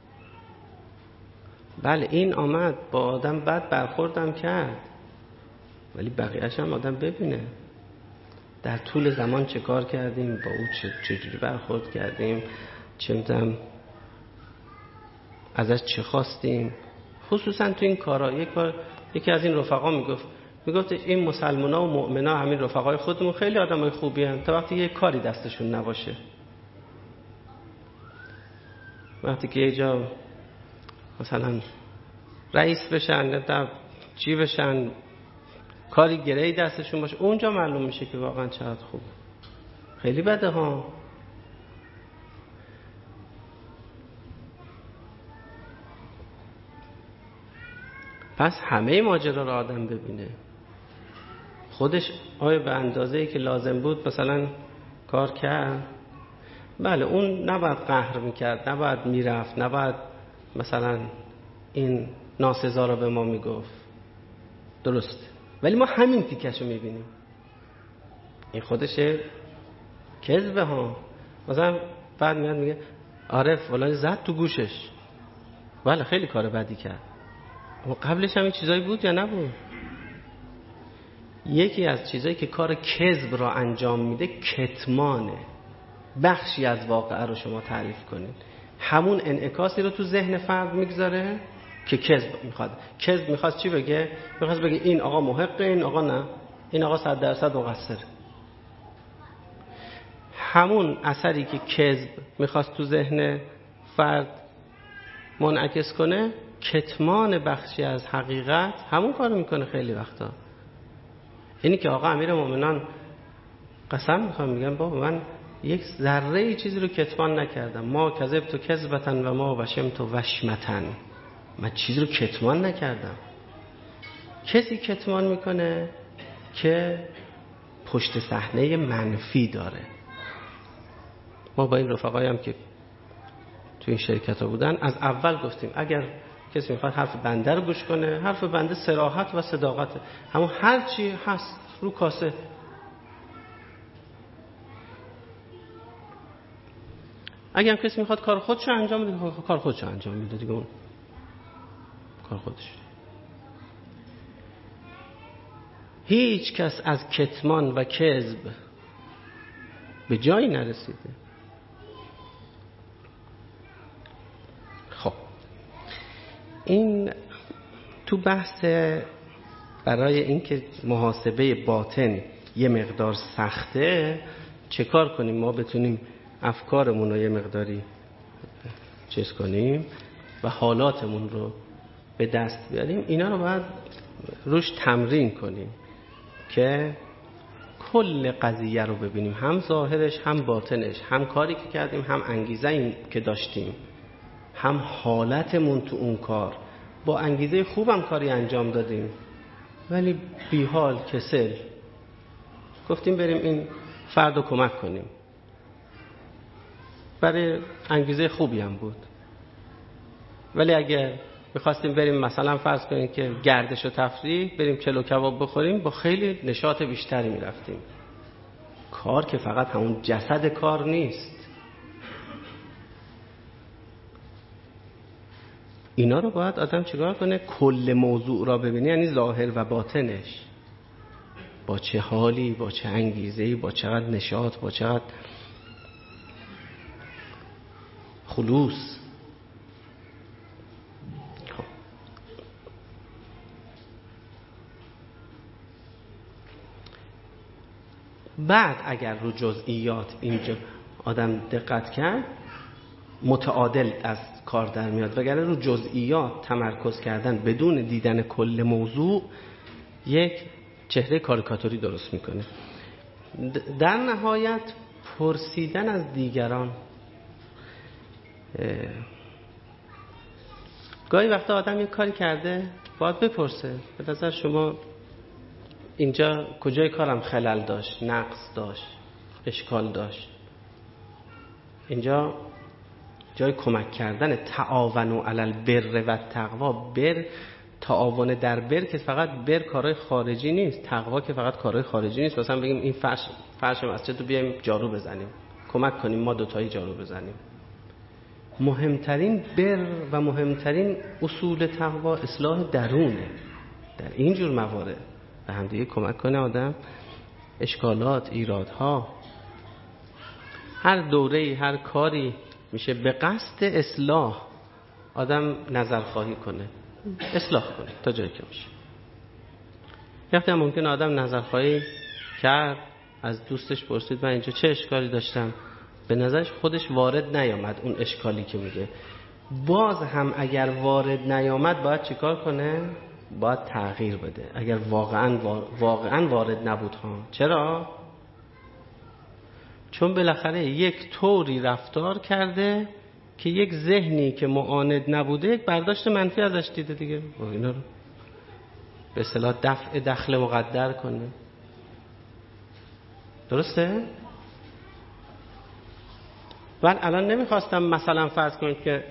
بله این آمد با آدم بد برخوردم کرد، ولی بقیه‌اش هم آدم ببینه در طول زمان چه کار کردیم، با او چجوری برخورد کردیم، چه میدونم ازش چه خواستیم. خصوصا تو این کارا یک بار یکی از این رفقا میگفت میگفت این مسلمانا و مؤمنا همین رفقای خودمون خیلی آدمای خوبی هستن تا وقتی یه کاری دستشون نباشه. وقتی که یه جا مثلا رئیس بشن یا چی بشن، کاری گرهی دستشون باشه، اونجا معلوم میشه که واقعا چقدر خوب. خیلی بده ها. پس همه ماجرا رو آدم ببینه. خودش آیا به اندازه‌ای که لازم بود مثلا کار کرد؟ بله اون نباید قهر میکرد، نباید میرفت، نباید مثلا این ناسزا رو به ما میگفت، درست. ولی ما همین تیکشو میبینیم. این خودشه کذبه ها. مثلا بعد میاد میگه آره فلان زد تو گوشش، بله خیلی کار بدی کرد، اما قبلش هم این چیزایی بود یا نبود؟ یکی از چیزایی که کار کذب را انجام میده کتمانه. بخشی از واقعه رو شما تعریف کنید، همون انعکاسی رو تو ذهن فرد میگذاره که کذب میخواد. کذب میخواد چی بگه؟ میخواد بگه این آقا محقه، این آقا نه، این آقا صد درصد مقصره. همون اثری که کذب میخواست تو ذهن فرد منعکس کنه، کتمان بخشی از حقیقت، همون کارو میکنه خیلی وقتا. اینی که آقا امیرالمومنان قسم میخوام میگم بابا من یک ذره چیزی رو کتمان نکردم. ما کذبت و کذبتن و ما وشمت و وشمتن. من چیزی رو کتمان نکردم. کسی کتمان میکنه که پشت صحنه منفی داره. ما با این رفقایی هم که تو این شرکت ها بودن از اول گفتیم اگر کسی میخواد حرف بنده رو گوش کنه، حرف بنده صراحت و صداقته، همون هر چی هست رو کاسه. اگر کسی میخواد کار خودشو انجام بده، کار خودشو انجام میده دیگه، اون کار خودش. هیچ کس از کتمان و کذب به جایی نرسیده. خب این تو بحث برای اینکه محاسبه باطن یه مقدار سخته، چه کار کنیم ما بتونیم افکارمون رو یه مقداری چیز کنیم و حالاتمون رو به دست بیاریم؟ اینا رو باید روش تمرین کنیم که کل قضیه رو ببینیم، هم ظاهرش هم باطنش، هم کاری که کردیم، هم انگیزه که داشتیم، هم حالتمون تو اون کار. با انگیزه خوبم کاری انجام دادیم ولی بیحال، کسل، گفتیم بریم این فرد رو کمک کنیم، برای انگیزه خوبی هم بود، ولی اگه میخواستیم بریم مثلا فرض کنیم که گردش و تفریح، بریم چلو کباب بخوریم، با خیلی نشاط بیشتری میرفتیم. کار که فقط همون جسد کار نیست. اینا رو باید آدم چیکار کنه؟ کل موضوع را ببینه، یعنی ظاهر و باطنش، با چه حالی، با چه انگیزه‌ای، با چقدر نشاط، با چقدر خلوص. خب. بعد اگر رو جزئیات اینجا آدم دقت کرد، متعادل از کار در میاد، وگرنه رو جزئیات تمرکز کردن بدون دیدن کل موضوع یک چهره کاریکاتوری درست میکنه. در نهایت پرسیدن از دیگران. گاهی وقتا آدم یک کاری کرده باید بپرسه به نظر شما اینجا کجای کارم خلل داشت، نقص داشت، اشکال داشت، اینجا جای کمک کردن. تعاونوا علی البر و تقوا. بر، تعاون در بر که فقط بر کارهای خارجی نیست، تقوا که فقط کارهای خارجی نیست. مثلا بگیم این فرش فرش مسجد رو بیایم جارو بزنیم، کمک کنیم ما دوتایی جارو بزنیم. مهمترین بر و مهمترین اصول تقوا اصلاح درونه. در این جور موارد به هم دیگه کمک کنه آدم اشکالات، ایرادها، هر دوره‌ای، هر کاری میشه به قصد اصلاح آدم نظر خواهی کنه، اصلاح کنه تا جایی که میشه. وقتی هم ممکن آدم نظر خواهی کرد، از دوستش پرسید من اینجا چه اشکالی داشتم، به نظرش خودش وارد نیامد اون اشکالی که میگه، باز هم اگر وارد نیامد باید چیکار کنه؟ باید تغییر بده. اگر واقعا واقعا وارد نبود ها. چرا؟ چون بالاخره یک طوری رفتار کرده که یک ذهنی که معاند نبوده یک برداشت منفی ازش دیده دیگه، اینا رو به اصطلاح دفع دخل مقدر کنه. درسته؟ من الان نمیخواستم مثلا فرض کنید که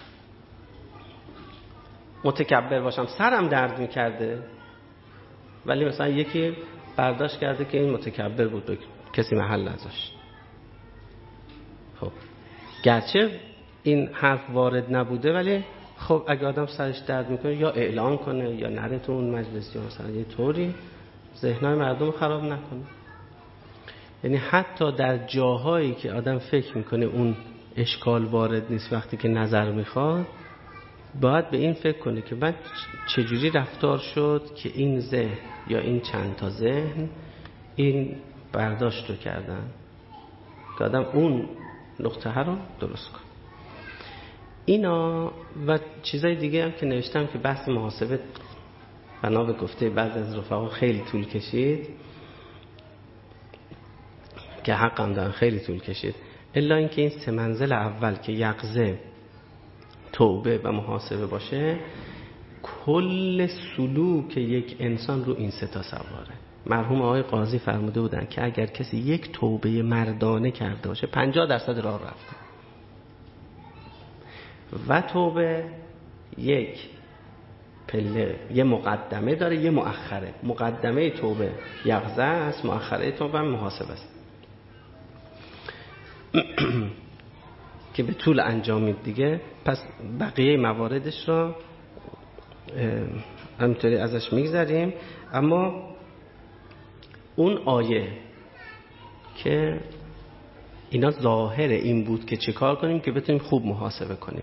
متکبر باشم، سرم درد میکرده، ولی مثلا یکی برداشت کرده که این متکبر بود، کسی محل نذاشت. خب گرچه این حرف وارد نبوده، ولی خب اگه آدم سرش درد میکنه یا اعلان کنه یا نره تو اون مجلس، یا مثلا یه طوری ذهنای مردم خراب نکنه. یعنی حتی در جاهایی که آدم فکر میکنه اون اشکال وارد نیست، وقتی که نظر میخواد باید به این فکر کنه که من چجوری رفتار شد که این ذهن یا این چند تا ذهن این برداشت رو کردن، که آدم اون نقطه ها رو درست کنه. اینا و چیزای دیگه هم که نوشتم که بحث محاسبه بنا به گفته بعض از رفقا خیلی طول کشید. که حقم دارن خیلی طول کشید. الا اینکه این سه منزل اول که یقظه، توبه و محاسبه باشه، کل سلوک یک انسان رو این سه تا سواره. مرحوم آقای قاضی فرموده بودن که اگر کسی یک توبه مردانه کرده باشه پنجاه درصد راه رفته. و توبه یک پله، یه مقدمه داره یه مؤخره. مقدمه توبه یقظه است، مؤخره توبه محاسبه است که به طول انجامید دیگه. پس بقیه مواردش را همینطوری ازش میگذریم. اما اون آیه که اینا ظاهر این بود که چه کار کنیم که بتونیم خوب محاسبه کنیم،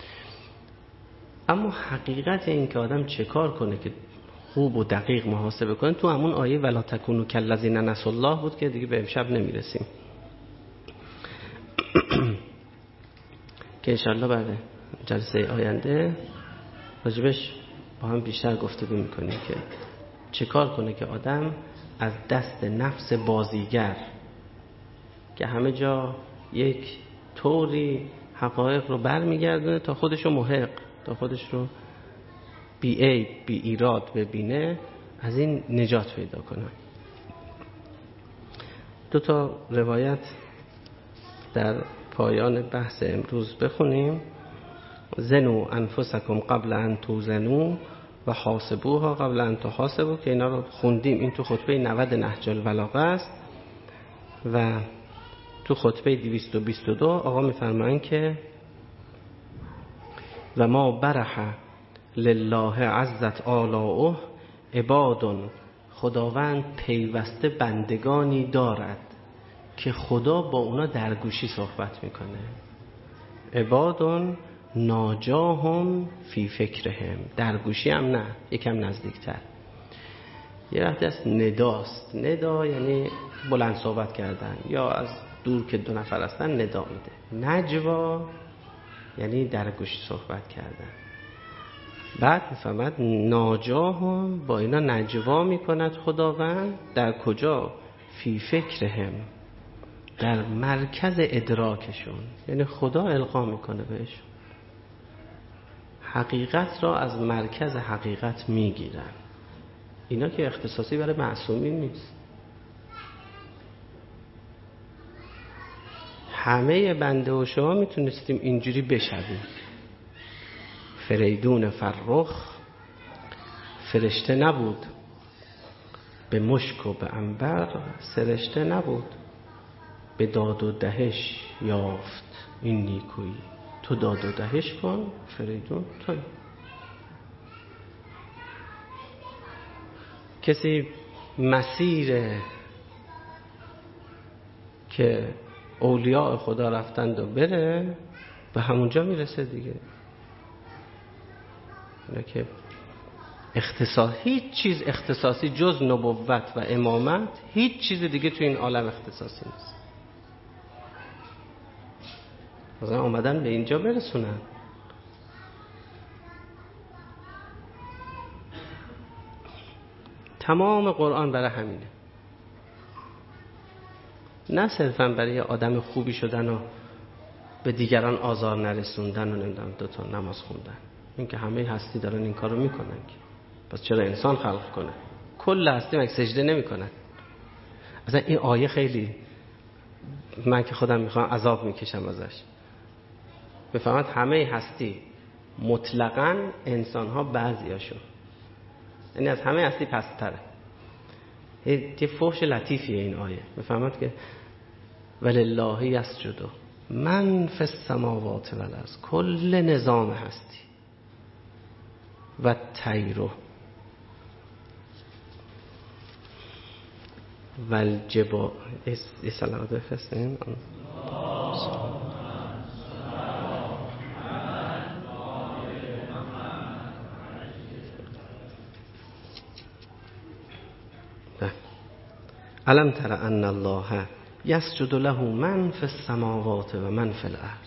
اما حقیقت این که آدم چه کار کنه که خوب و دقیق محاسبه کنه تو همون آیه ولا تکونوا کالذین نسوا الله بود که دیگه به امشب نمیرسیم که انشالله بعد جلسه آینده راجبش با هم بیشتر گفتگو میکنیم که چه کار کنه که آدم از دست نفس بازیگر که همه جا یک طوری حقایق رو برمیگردونه تا خودش رو محق، تا خودش رو بی عیب بی ایراد ببینه، از این نجات پیدا کنه. دو تا روایت در پایان بحث امروز بخونیم. زنوا انفسکم قبل ان توزنوا و حاسبوها قبل ان تحاسبوا، که اینا رو خوندیم. این تو خطبه نود نهج البلاغه است. و تو خطبه دویست و بیست و دو آقا میفرمایند که و ما برح لله عزت آلاؤه عباد، خداوند پیوسته بندگانی دارد که خدا با اونا درگوشی صحبت میکنه. عباد ناجاهم فی فکرهم، درگوشی هم نه، یکم نزدیکتر. یه وقتی از نداست، ندا یعنی بلند صحبت کردن، یا از دور که دو نفر هستن ندا میده. نجوا یعنی درگوشی صحبت کردن. بعد میفهمد ناجاهم، با اینا نجوا میکند خداوند. در کجا؟ فی فکرهم، در مرکز ادراکشون، یعنی خدا القا میکنه بهشون حقیقت را، از مرکز حقیقت میگیرن. اینا که اختصاصی برای معصومین نیست. همه بنده و شما میتونستیم اینجوری بشویم. فریدون فرخ فرشته نبود، به مشک و به عنبر سرشته نبود، به داد و دهش یافت این نیکویی. تو داد و دهش کن، فریدون توی. کسی مسیر که اولیاء خدا رفتند و بره به همونجا میرسه دیگه. اینا که اختصاص، هیچ چیز اختصاصی جز نبوت و امامت، هیچ چیز دیگه تو این عالم اختصاصی نیست. مثلا اومدن به اینجا برسونن. تمام قرآن برای همینه، نه صرفا برای آدم خوبی شدن و به دیگران آزار نرسوندن و نمیدونم دو تا نماز خوندن. این که همه هستی دارن این کارو میکنن که پس چرا انسان خلق کنه؟ کل هستی مگه سجده نمیکنن؟ اصلا این آیه خیلی، من که خودم میخوام عذاب میکشم ازش. بفهمد همه هستی مطلقاً انسان ها بعضیاشون، یعنی از همه هستی پستره. یه فحش لطیفیه این آیه. بفهمد که ولله یسجد من فی السماوات والارض، کل نظام هستی و طیرو و الجبال. یه سلام بفرستیم. الم تر ان الله یسجد له من فی السماوات و من فی الارض.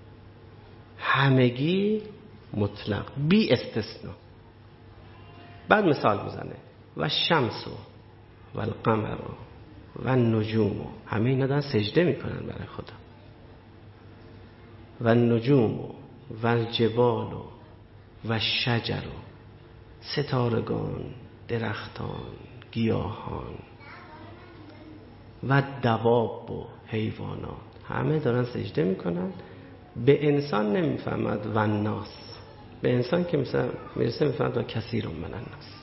همگی مطلق بی استثناء. بعد مثال میزنه و الشمس و القمر و نجوم، همه اینا دارن سجده میکنن برای خدا. و نجوم و الجبال و شجر، ستارگان، درختان، گیاهان و دواب و حیوانات، همه دارن سجده میکنن. به انسان نمیفهمد و الناس، به انسان که مثلا میرسه میفهمد و کثیر من الناس.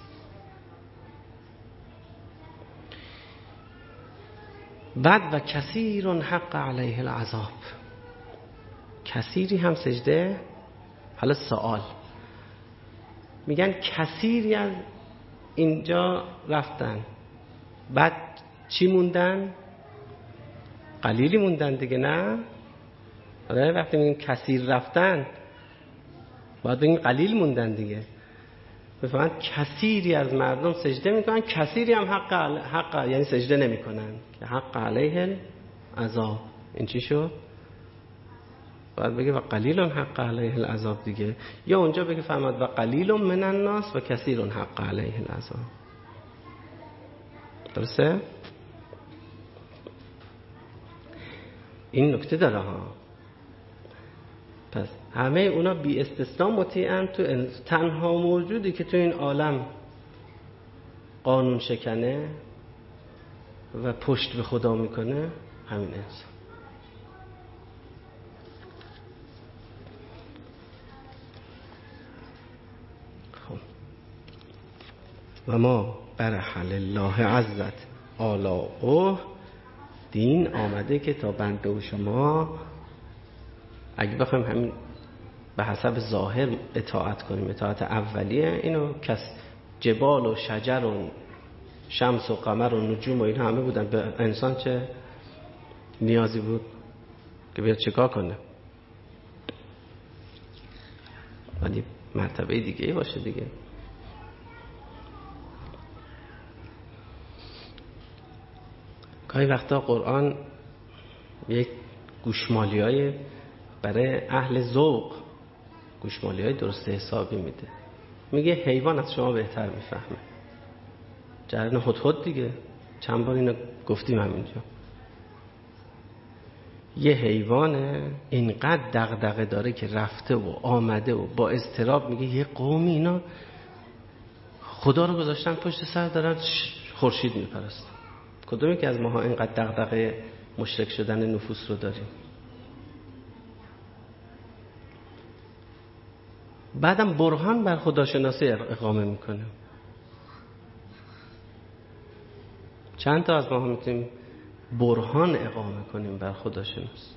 بعد و کثیر حق علیه العذاب، کثیری هم سجده. حالا سوال، میگن کثیری از اینجا رفتن، بعد چی موندن؟ قلیلی موندن دیگه، نه؟ آره، وقتی میگیم کثیر رفتن باید بگیم قلیل موندن دیگه. بفهمن کثیری از مردم سجده میکنن، کثیری هم حق, حق یعنی سجده نمیکنن که حق علیه العذاب. این چی شد؟ باید بگه و قلیل حق علیه العذاب دیگه، یا اونجا بگه فهمد و قلیل من الناس و کثیر حق علیه العذاب. درسته؟ این نکته داره ها. پس همه اونا بی استثنا مطیعن. تو تنها موجودی که تو این عالم قانون شکنه و پشت به خدا میکنه همین انسان. خب و ما برحل الله عزت آلاؤه، دین آمده که تا بنده و شما اگه بخوایم همین به حسب ظاهر اطاعت کنیم، اطاعت اولیه، اینو کس جبال و شجر و شمس و قمر و نجوم و این همه بودن، به انسان چه نیازی بود که بیاد چیکار کنه؟ ولی مرتبه دیگه ای باشه دیگه. گاهی وقتا قرآن یک گوشمالی های برای اهل ذوق، گوشمالی های درست حسابی میده. میگه حیوان از شما بهتر میفهمه. جریان هدهد دیگه، چند بار اینو گفتیم همینجا. یه حیوان اینقدر دغدغه داره که رفته و آمده و با اضطراب میگه یه قومی اینا خدا رو گذاشتن پشت سر، دارن خورشید میپرستن. کدومی که از ماها اینقدر دغدغه مشرک شدن نفوس رو داریم؟ بعدم برهان بر خداشناسی اقامه میکنه. چند تا از ماها میتونیم برهان اقامه کنیم بر خداشناسی؟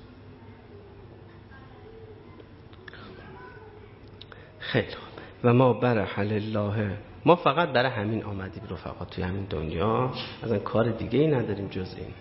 خیلی خوب. و ما برحل الله، ما فقط برای همین آمدیم رفقا توی همین دنیا، از این کار دیگه ای نداریم جز این.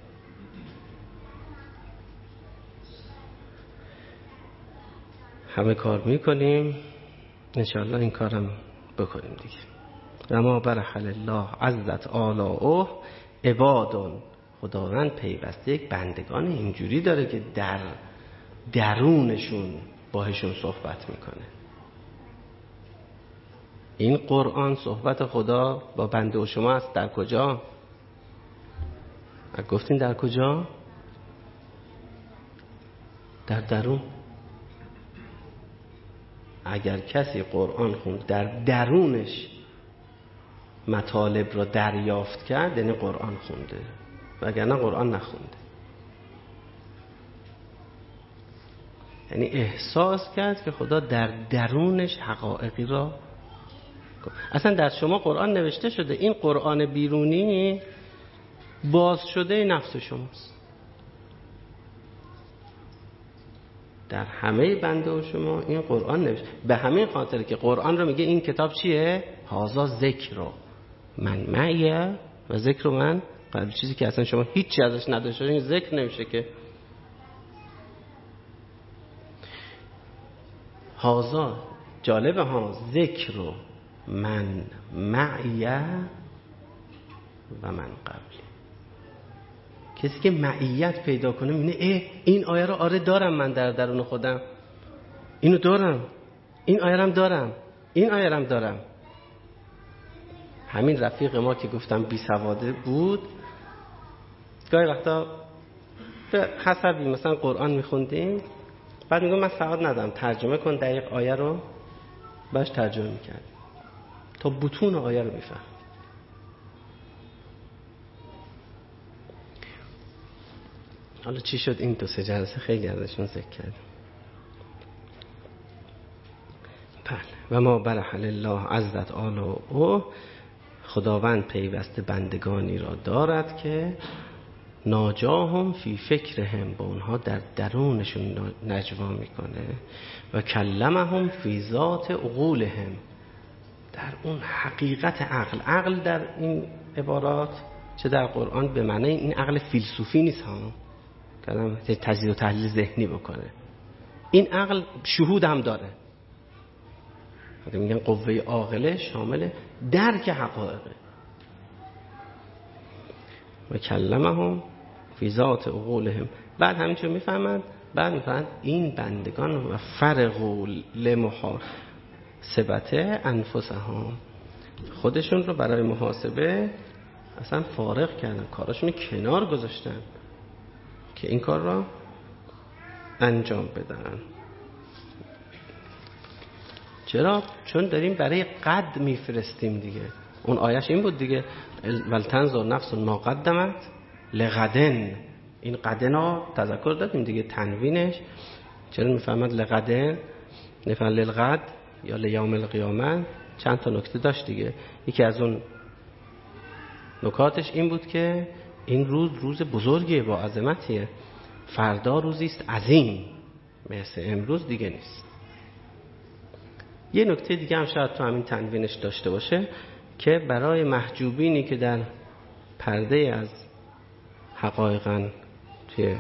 همه کار میکنیم، انشاءالله این کارم بکنیم دیگه. و ما برحل الله عزت آلاؤه عبادون، خداوند پیوسته یک بندگان اینجوری داره که در درونشون باهشون صحبت میکنه. این قرآن صحبت خدا با بنده و شما است. در کجا؟ گفتین در کجا؟ در درون. اگر کسی قرآن خوند در درونش مطالب را دریافت کرد، یعنی قرآن خونده، وگرنه قرآن نخونده. یعنی احساس کرد که خدا در درونش حقایقی را، اصلا در شما قرآن نوشته شده، این قرآن بیرونی باز شده نفس شماست. در همه بنده و شما این قرآن نوشته. به همین خاطر که قرآن رو میگه این کتاب چیه؟ هازا ذکر رو من معیه و ذکر من قبل، چیزی که اصلا شما هیچی ازش نداشته این ذکر نمیشه که. هازا جالبه ها، ذکر رو من معیه و من قبلی. کسی که معیت پیدا کنه میبینه اه این آیه رو آره دارم، من در درون خودم اینو دارم، این آیه رو دارم، این آیه رو دارم. همین رفیق ما که گفتم بی سواده بود، گاهی وقتا به حسبی مثلا قرآن میخوندیم، بعد میگم من سواد ندارم، ترجمه کن دقیق آیه رو، باش ترجمه میکرد تا بطون آیه رو میفهم. حالا چی شد این دو سه جلسه خیلی ازشون ذکر کردیم. بله. و ما برحل الله عزت آل او، خداوند پیوسته بندگانی را دارد که ناجاهم فی فکرهم، با اونها در درونشون نجوا میکنه، و کلمهم فی ذات عقولهم، در اون حقیقت عقل. عقل در این عبارات چه در قرآن به معنی این عقل فیلسوفی نیست ها، کلام تجزیه و تحلیل ذهنی بکنه. این عقل شهود هم داره، میگن قوه عاقله شامل درک حقایقه. و کلمهم فی ذات عقولهم، بعد همینجور میفهمند، بعد میفهمند این بندگان و فرقوا لمحاسبت انفسهم، خودشون رو برای محاسبه اصلا فارغ کردن، کاراشون کنار گذاشتن که این کار را انجام بدن. چرا؟ چون داریم برای قد میفرستیم دیگه. اون آیش این بود دیگه، ولتنظر نفس ما قدمت لغدن. این قدنا تذکر دادیم دیگه، تنوینش چرا میفهمد لغدن نفعل للغد یا لیوم القیامه، چند تا نکته داشت دیگه. یکی از اون نکاتش این بود که این روز روز بزرگیه، با عظمتیه، فردا روزی است عظیم، مثل امروز دیگه نیست. یه نکته دیگه هم شاید تو همین تنوینش داشته باشه که برای محجوبینی که در پرده از حقایقن توی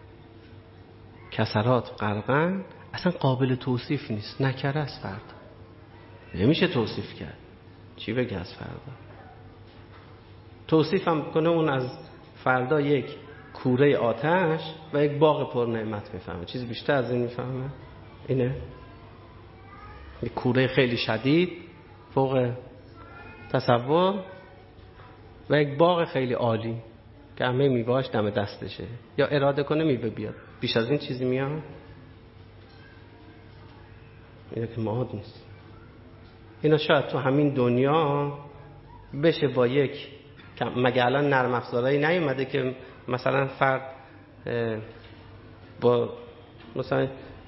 کسرات غرقن، اصلا قابل توصیف نیست، نکره است فردا، نمیشه توصیف کرد. چی بگه از فردا؟ توصیف هم کنه اون از فردا یک کوره آتش و یک باغ پر نعمت میفهمه، چیز بیشتر از این میفهمه؟ اینه یک کوره خیلی شدید فوق تصور و یک باغ خیلی عالی که همه میوه‌اش دم دستشه، یا اراده کنه میوه بیاد. بیش از این چیزی میاد؟ اینه که معاد نیست. اینا شاید تو همین دنیا بشه با یک، مگه الان نرم افزارهایی نیومده که مثلا فرد با مثلا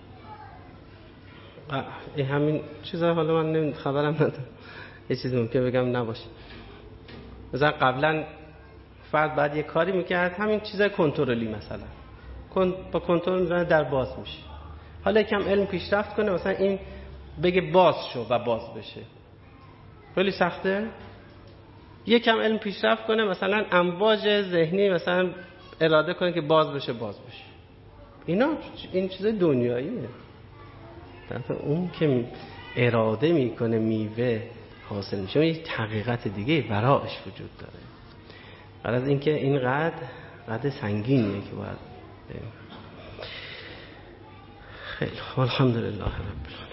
این همین چیزا، حالا من نمی خبرم ندارم، یه چیزی ممکنه بگم نباشه، مثلا قبلا فرد بعد یه کاری میکرد همین چیزای کنترلی، مثلا با کنترل میزنه در باز میشه. حالا یکم علم پیشرفت کنه مثلا این بگه باز شو و باز بشه، خیلی سخته. یکم علم پیشرفت کنه مثلا امواج ذهنی مثلا اراده کنه که باز بشه باز بشه. اینا این چیزای دنیاییه. طرف اون که اراده میکنه میوه حاصل میشه، یه حقیقت دیگه ورایش وجود داره. بعد از اینکه این قد قد سنگینیه که باید خیلی الحمدلله رب العالمین.